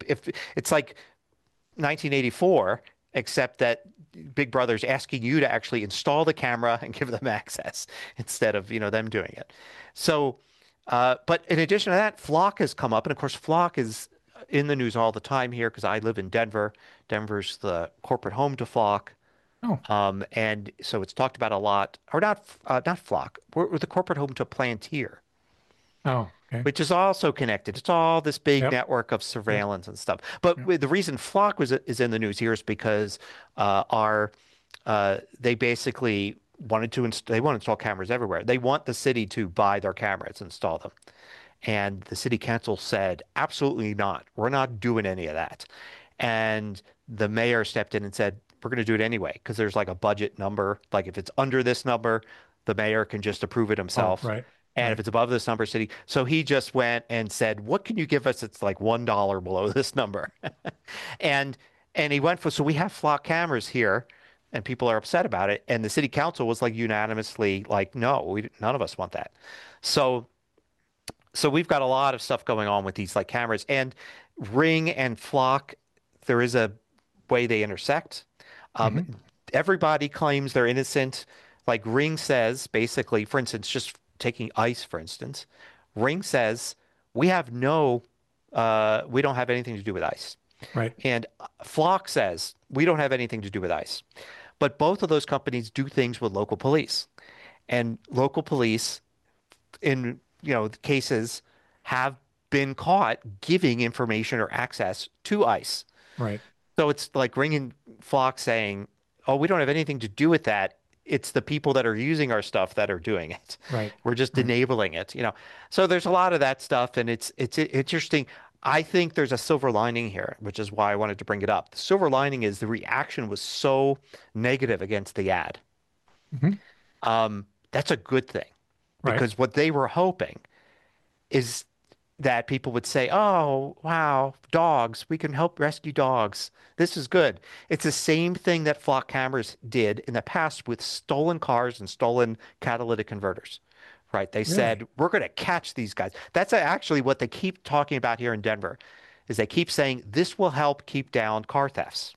1984, except that Big Brother's asking you to actually install the camera and give them access instead of them doing it. So, but in addition to that, Flock has come up, and of course, Flock is in the news all the time here because I live in Denver. Denver's the corporate home to Flock.
now. Oh,
And so it's talked about a lot, or not Flock. We're the corporate home to Plantier,
oh, okay.
which is also connected. It's all this big
Yep.
network of surveillance and stuff. But the reason Flock is in the news here is because they basically they want to install cameras everywhere. They want the city to buy their cameras and install them. And the city council said, absolutely not. We're not doing any of that. And the mayor stepped in and said, we're going to do it anyway, because there's like a budget number. Like if it's under this number, the mayor can just approve it
Oh,
himself.
right.
And if it's above this number, city. So he just went and said, what can you give us? It's like $1 below this number. And he went so we have Flock cameras here and people are upset about it. And the city council was like unanimously like, no, none of us want that. So we've got a lot of stuff going on with these like cameras and Ring and Flock. There is a way they intersect. Um,
Hmm.
Everybody claims they're innocent. Like Ring says, basically, for instance, just taking ICE, for instance, Ring says we don't have anything to do with ICE.
Right.
And Flock says we don't have anything to do with ICE. But both of those companies do things with local police, and local police in cases have been caught giving information or access to ICE.
Right.
So it's like Ring and Flock saying, "Oh, we don't have anything to do with that. It's the people that are using our stuff that are doing it.
Right.
We're just
Right.
enabling it." So there's a lot of that stuff, and it's interesting. I think there's a silver lining here, which is why I wanted to bring it up. The silver lining is the reaction was so negative against the ad.
Hmm.
That's a good thing
Right.
because what they were hoping is that people would say, "Oh, wow, dogs, we can help rescue dogs. This is good." It's the same thing that Flock cameras did in the past with stolen cars and stolen catalytic converters, right? They
Really.
said, "We're going to catch these guys." That's actually what they keep talking about here in Denver, is they keep saying this will help keep down car thefts.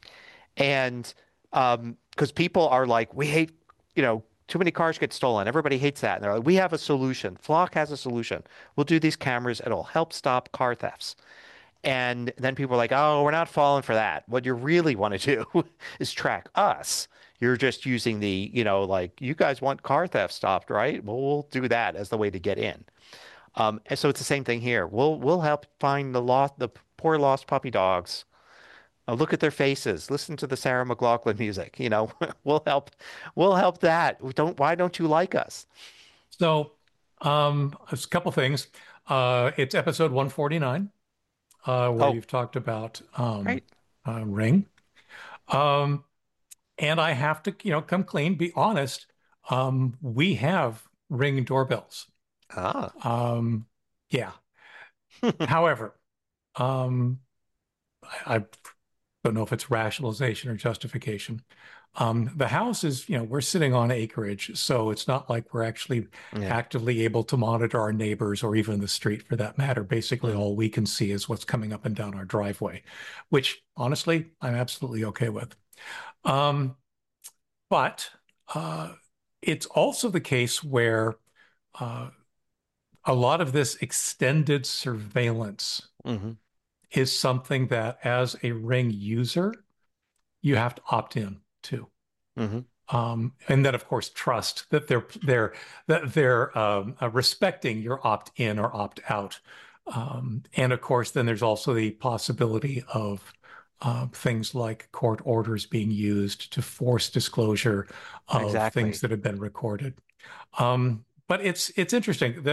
And because people are like, we hate, too many cars get stolen. Everybody hates that. And they're like, we have a solution. Flock has a solution. We'll do these cameras. It'll help stop car thefts. And then people are like, oh, we're not falling for that. What you really want to do is track us. You're just using like, you guys want car theft stopped, right? Well, we'll do that as the way to get in. And so it's the same thing here. We'll help find the poor lost puppy dogs. Look at their faces. Listen to the Sarah McLachlan music. We'll help. We'll help that. Why don't you like us?
So, there's a couple things. It's episode 149, where
Oh,
you've talked about
great.
Ring. Um, and I have to, come clean, be honest. We have Ring doorbells.
Ah.
Um, yeah. However, um, I don't know if it's rationalization or justification. The house is, we're sitting on acreage, so it's not like we're actually
Yeah.
actively able to monitor our neighbors or even the street for that matter. Basically,
Mm,
all we can see is what's coming up and down our driveway, which honestly, I'm absolutely okay with. Um, but uh, it's also the case where uh, a lot of this extended surveillance
hmm
is something that, as a Ring user, you have to opt in to.
hmm
And then, of course, trust that they're respecting your opt in or opt out. And of course, then there's also the possibility of things like court orders being used to force disclosure of things
Exactly.
that have been recorded. But it's interesting.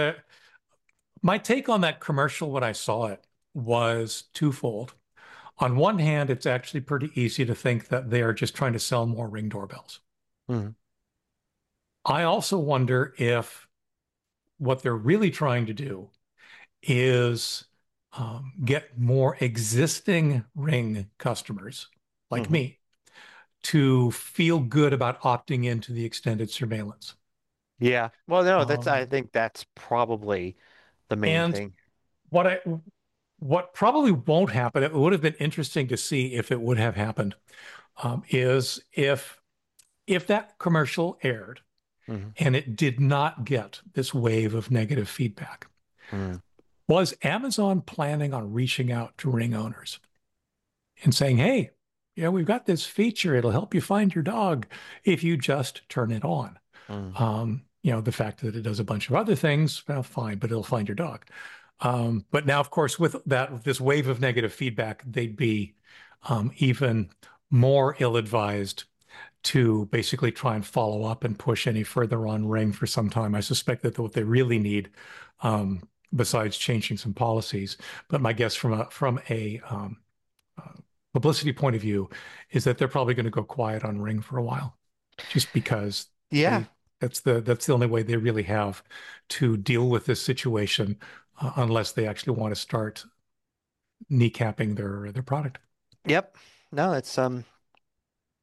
My take on that commercial when I saw it was twofold. On one hand, it's actually pretty easy to think that they are just trying to sell more Ring doorbells.
hmm
I also wonder if what they're really trying to do is get more existing Ring customers like
hmm
me to feel good about opting into the extended surveillance.
Yeah. Well, no, I
Um,
think that's probably the main
and
thing.
what I what probably won't happen, it would have been interesting to see if it would have happened, is if that commercial aired
hmm
and it did not get this wave of negative feedback.
mm
Was Amazon planning on reaching out to Ring owners and saying, hey, we've got this feature. It'll help you find your dog if you just turn it on.
mm.
The fact that it does a bunch of other things, well, fine, but it'll find your dog. But now, of course, with this wave of negative feedback, they'd be even more ill-advised to basically try and follow up and push any further on Ring for some time. I suspect that what they really need, besides changing some policies, but my guess from a uh, publicity point of view is that they're probably going to go quiet on Ring for a while, just because
Yeah.
they that's the only way they really have to deal with this situation, unless they actually want to start kneecapping their product.
Yep. No, it's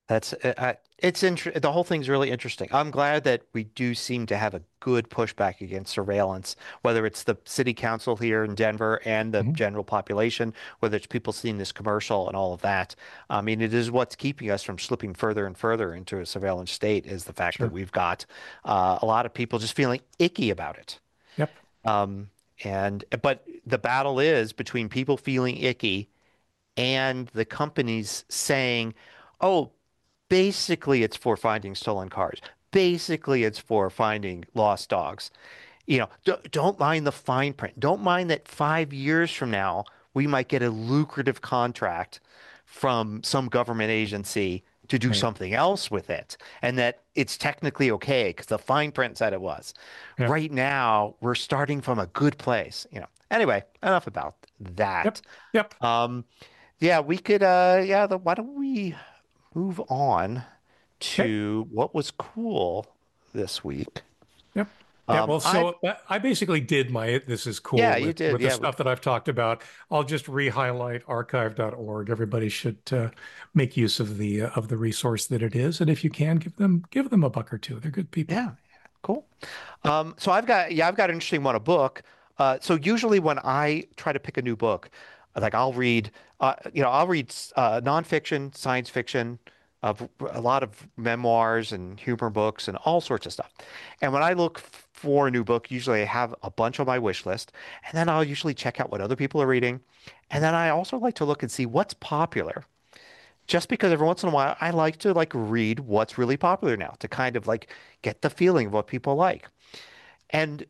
That's it's the whole thing's really interesting. I'm glad that we do seem to have a good pushback against surveillance, whether it's the city council here in Denver and the
Mhm.
general population, whether it's people seeing this commercial and all of that. I mean, it is what's keeping us from slipping further and further into a surveillance state is the fact that
Sure.
we've got a lot of people just feeling icky about it.
Yep.
Um, but the battle is between people feeling icky and the companies saying, "Oh, basically it's for finding stolen cars. Basically it's for finding lost dogs. Don't mind the fine print. Don't mind that 5 years from now we might get a lucrative contract from some government agency to do
Right.
something else with it, and that it's technically okay because the fine print said it was.
Yep.
Right now, we're starting from a good place. Anyway, enough about
Yep.
that.
Yep.
Um, yeah, we could, why don't we move on
Okay.
to what was cool this week?
Yep. Yeah. Well,
I,
so I basically did my this is
yeah,
cool
you did.
with the
Yeah,
stuff that I've talked about. I'll just re-highlight archive.org. Everybody should make use of the resource that it is, and if you can, give them a buck or two. They're good people.
yeah, cool. So I've got an interesting one, a book. So usually when I try to pick a new book, like I'll read nonfiction, science fiction, a lot of memoirs and humor books and all sorts of stuff. And when I look for a new book, usually I have a bunch on my wish list, and then I'll usually check out what other people are reading. And then I also like to look and see what's popular. Just because every once in a while I like to like read what's really popular now to kind of like get the feeling of what people like. And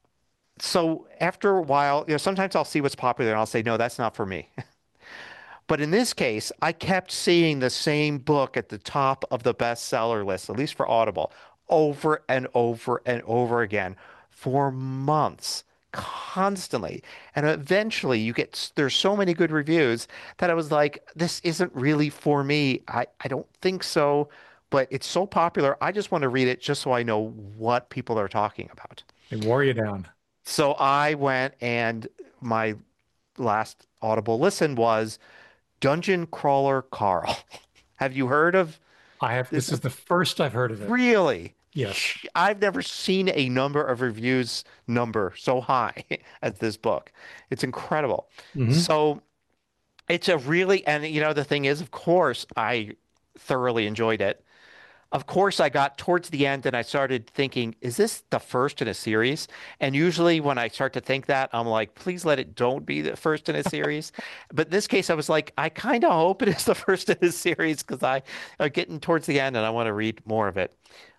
so after a while, sometimes I'll see what's popular and I'll say, no, that's not for me. But in this case, I kept seeing the same book at the top of the bestseller list, at least for Audible, over and over and over again for months, constantly. And eventually there's so many good reviews that I was like, this isn't really for me. I don't think so, but it's so popular. I just want to read it just so I know what people are talking about.
They wore you down.
So I went and my last Audible listen was Dungeon Crawler Carl. Have you heard of
I have.
this?
This is the first I've heard of it.
Really?
Yes.
I've never seen a number of reviews number so high as this book. It's incredible.
Hmm.
So it's a really, and the thing is, of course, I thoroughly enjoyed it. Of course, I got towards the end and I started thinking, is this the first in a series? And usually when I start to think that, I'm like, please let it don't be the first in a series. But in this case, I was like, I kind of hope it is the first in a series because I'm getting towards the end and I want to read more of it.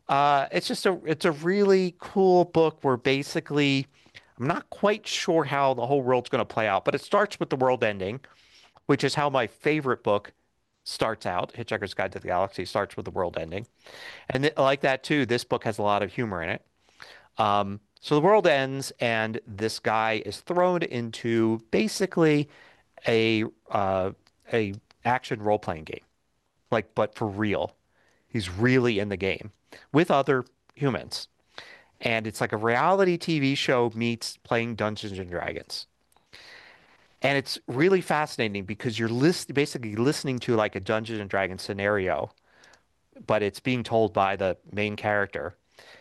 It's a really cool book where basically I'm not quite sure how the whole world's going to play out, but it starts with the world ending, which is how my favorite book starts out. Hitchhiker's Guide to the Galaxy starts with the world ending. And like that too, this book has a lot of humor in it. So the world ends, and this guy is thrown into basically a a action role playing game, like but for real. He's really in the game with other humans, and it's like a reality TV show meets playing Dungeons and Dragons. And it's really fascinating because you're basically listening to like a Dungeons and Dragons scenario, but it's being told by the main character.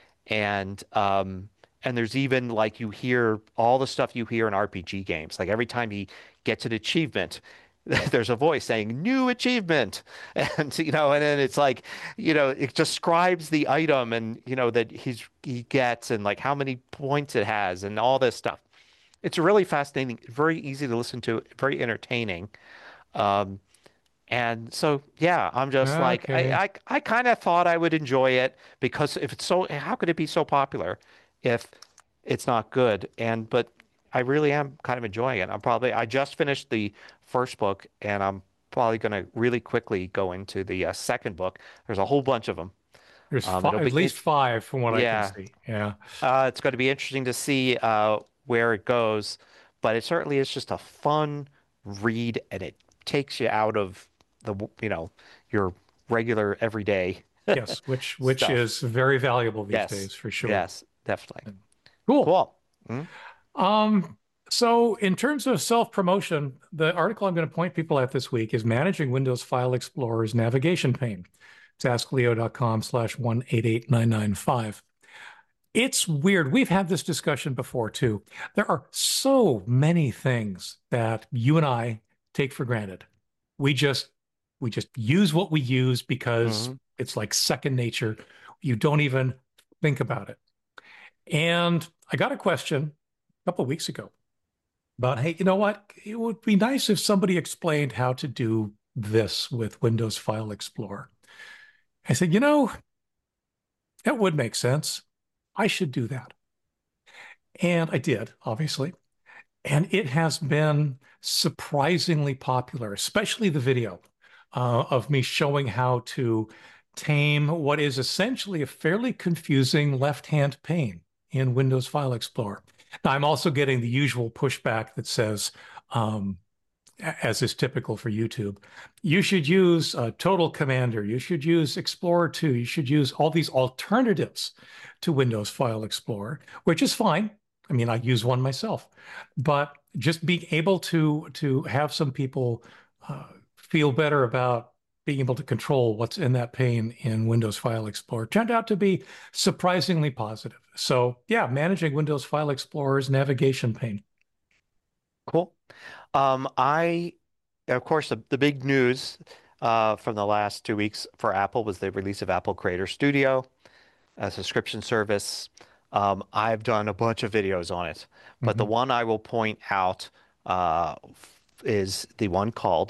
And there's even like you hear all the stuff you hear in RPG games. Like every time he gets an achievement, there's a voice saying new achievement. And then it's like, it describes the item and that he gets and like how many points it has and all this stuff. It's really fascinating, very easy to listen to, very entertaining. Um, and so, yeah, I'm just like,
Okay.
I kind of thought I would enjoy it because if it's so, how could it be so popular if it's not good? But I really am kind of enjoying it. I just finished the first book and I'm probably going to really quickly go into the second book. There's a whole bunch of them.
There's
It'll
at
be,
least five from what I can
yeah,
see. Yeah.
it's going to be interesting to see where it goes, but it certainly is just a fun read, and it takes you out of your regular everyday
Yes. Which
stuff.
is very valuable these
Yes,
days for sure.
yes, definitely.
Cool.
Cool. Mm,
So in terms of self-promotion, the article I'm going to point people at this week is Managing Windows File Explorer's Navigation Pane. It's askleo.com/188995. It's weird. We've had this discussion before too. There are so many things that you and I take for granted. We just use what we use because it's like second nature. You don't even think about it. And I got a question a couple of weeks ago about, hey, you know what? It would be nice if somebody explained how to do this with Windows File Explorer. I said, that would make sense. I should do that. And I did, obviously. And it has been surprisingly popular, especially the video of me showing how to tame what is essentially a fairly confusing left-hand pane in Windows File Explorer. Now, I'm also getting the usual pushback that says, as is typical for YouTube, you should use Total Commander, you should use Explorer 2, you should use all these alternatives to Windows File Explorer, which is fine. I mean, I use one myself, but just being able to have some people feel better about being able to control what's in that pane in Windows File Explorer turned out to be surprisingly positive. So yeah, managing Windows File Explorer's navigation pane.
Cool. Of course, the big news from the last 2 weeks for Apple was the release of Apple Creator Studio, a subscription service. I've done a bunch of videos on it, but the one I will point out is the one called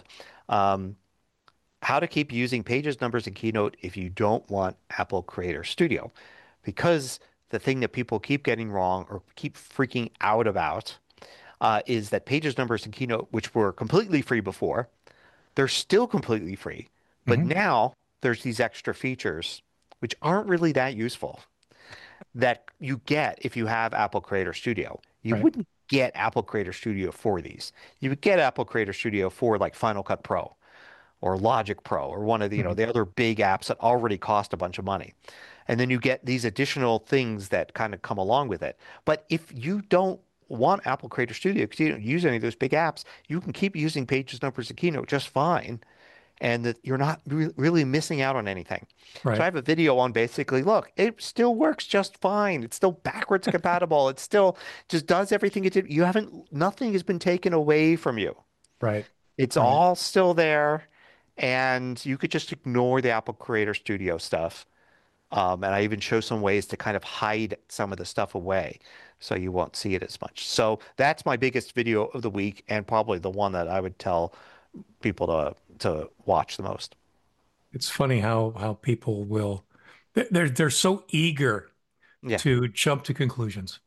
How to Keep Using Pages, Numbers, and Keynote If You Don't Want Apple Creator Studio. Because the thing that people keep getting wrong or keep freaking out about is that Pages, Numbers, and Keynote, which were completely free before, they're still completely free. But now there's these extra features which aren't really that useful that you get if you have Apple Creator Studio. You wouldn't get Apple Creator Studio for these. You would get Apple Creator Studio for like Final Cut Pro or Logic Pro or one of the, the other big apps that already cost a bunch of money. And then you get these additional things that kind of come along with it. But if you don't want Apple Creator Studio because you don't use any of those big apps, you can keep using Pages, Numbers, and Keynote just fine. And that you're not really missing out on anything. So I have a video on basically, look, it still works just fine. It's still backwards compatible. It still just does everything it did. Nothing has been taken away from you. It's all still there. And you could just ignore the Apple Creator Studio stuff. And I even show some ways to kind of hide some of the stuff away so you won't see it as much. So that's my biggest video of the week and probably the one that I would tell people to watch the most.
It's funny how people will they're so eager to jump to conclusions.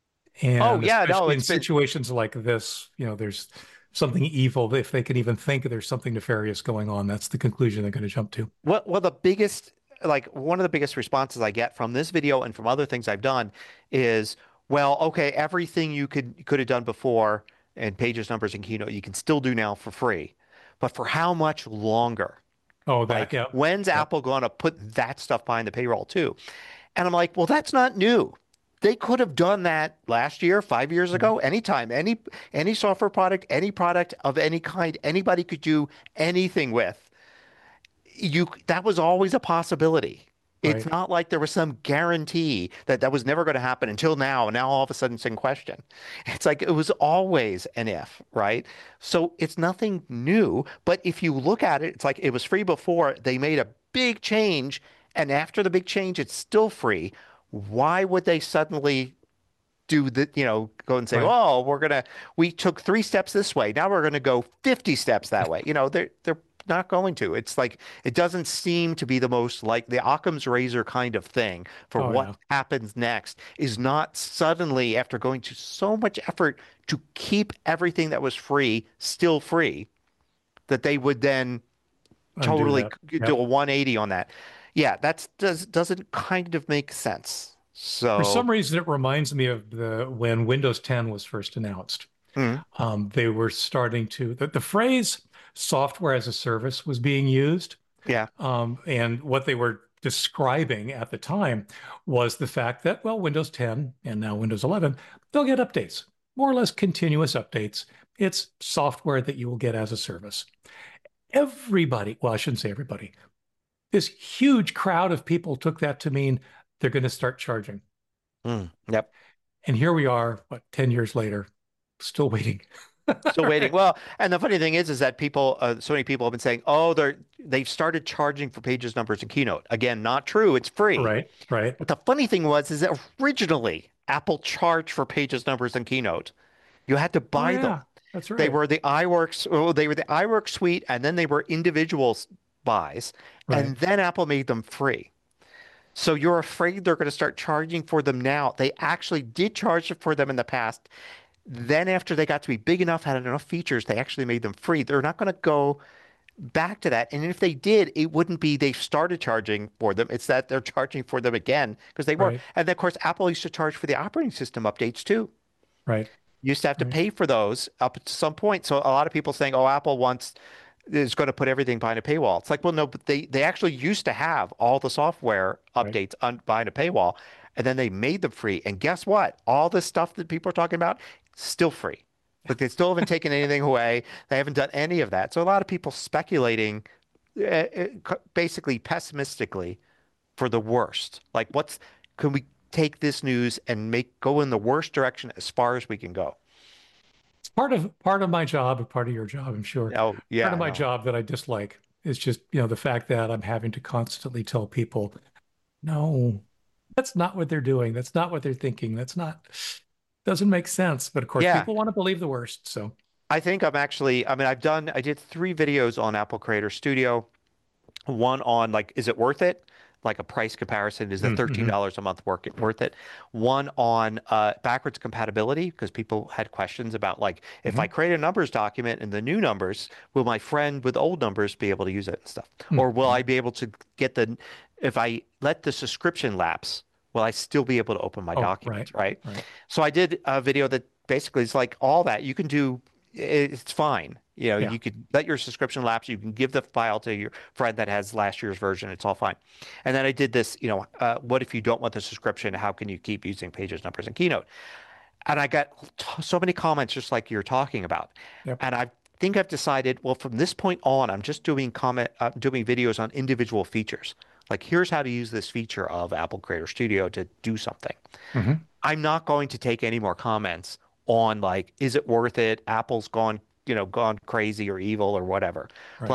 And in situations like this, there's something evil. If they can even think there's something nefarious going on, that's the conclusion they're going to jump to.
Well, one of the biggest responses I get from this video and from other things I've done is, well, okay, everything you could have done before in Pages, Numbers, and Keynote, you can still do now for free. But for how much longer? When's Apple going to put that stuff behind the paywall too? And I'm like, well, that's not new. They could have done that last year, 5 years ago, anytime, any software product, any product of any kind, anybody could do anything with. That was always a possibility. It's not like there was some guarantee that was never going to happen until now. And now all of a sudden it's in question. It's like it was always an if, right? So it's nothing new. But if you look at it, it's like it was free before. They made a big change. And after the big change, it's still free. Why would they suddenly do the, go and say, oh, we took 3 steps this way. Now we're going to go 50 steps that way. They're not going to. It's like it doesn't seem to be the most like the Occam's razor kind of thing for what happens next is not suddenly after going to so much effort to keep everything that was free still free that they would then totally do a 180 on that. Yeah, doesn't kind of make sense. So
for some reason it reminds me of when Windows 10 was first announced. They were starting to the phrase software as a service was being used. And what they were describing at the time was the fact that, well, Windows 10 and now Windows 11, they'll get updates, more or less continuous updates. It's software that you will get as a service. Everybody, well, I shouldn't say everybody, this huge crowd of people took that to mean they're going to start charging.
Yep.
And here we are, 10 years later, still waiting.
Still waiting. Well, and the funny thing is that people, so many people have been saying, oh, they've started charging for pages, numbers, and Keynote. Again, not true. It's free.
Right.
But the funny thing is that originally Apple charged for pages, numbers, and Keynote. You had to buy them.
That's right.
They were the iWork suite, and then they were individual buys, and then Apple made them free. So you're afraid they're going to start charging for them now. They actually did charge for them in the past. Then after they got to be big enough, had enough features, they actually made them free. They're not going to go back to that. And if they did, it wouldn't be they started charging for them. It's that they're charging for them again because they were. And of course, Apple used to charge for the operating system updates too.
Right.
You used to have to pay for those up to some point. So a lot of people saying, oh, Apple is going to put everything behind a paywall. It's like, well, no, but they actually used to have all the software updates behind a paywall, and then they made them free. And guess what? All this stuff that people are talking about, still free. Like they still haven't taken anything away. They haven't done any of that. So a lot of people speculating basically pessimistically for the worst. Like can we take this news and go in the worst direction as far as we can go?
It's part of my job, and part of your job, I'm sure.
Oh, yeah.
Part of my job that I dislike is just, the fact that I'm having to constantly tell people, no, that's not what they're doing. That's not what they're thinking. Doesn't make sense. But of course, people want to believe the worst. So
I think I did 3 videos on Apple Creator Studio. One on is it worth it? Like a price comparison. Is the $13 a month worth it? One on backwards compatibility, because people had questions about if I create a numbers document and the new numbers, will my friend with old numbers be able to use it and stuff? Or will I be able to get if I let the subscription lapse, will I still be able to open my documents, right? So I did a video that basically is like all that you can do. It's fine. You could let your subscription lapse. You can give the file to your friend that has last year's version. It's all fine. And then I did this, what if you don't want the subscription? How can you keep using pages, numbers, and Keynote? And I got so many comments just like you're talking about. Yep. And I think I've decided, well, from this point on, I'm just doing videos on individual features. Like, here's how to use this feature of Apple Creator Studio to do something. I'm not going to take any more comments on is it worth it? Apple's gone crazy or evil or whatever.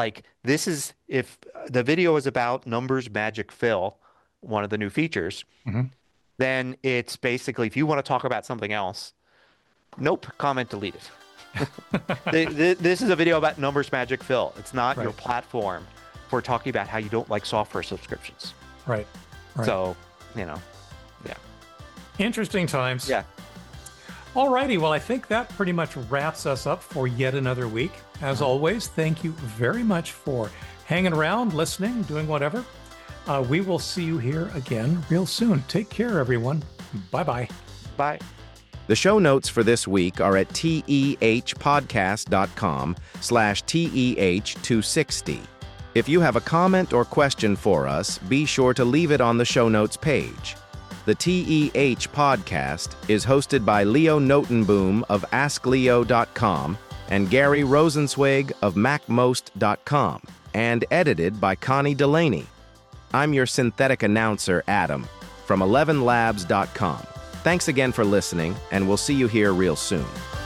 If the video is about Numbers Magic Fill, one of the new features, then it's basically, if you want to talk about something else, nope, comment deleted. This is a video about Numbers Magic Fill. It's not your platform for talking about how you don't like software subscriptions.
Right.
So,
Interesting times.
Yeah.
All righty. Well, I think that pretty much wraps us up for yet another week. As always, thank you very much for hanging around, listening, doing whatever. We will see you here again real soon. Take care, everyone. Bye-bye.
Bye.
The show notes for this week are at tehpodcast.com/TEH260. If you have a comment or question for us, be sure to leave it on the show notes page. The TEH podcast is hosted by Leo Notenboom of AskLeo.com and Gary Rosenzweig of MacMost.com, and edited by Connie Delaney. I'm your synthetic announcer, Adam, from 11labs.com. Thanks again for listening, and we'll see you here real soon.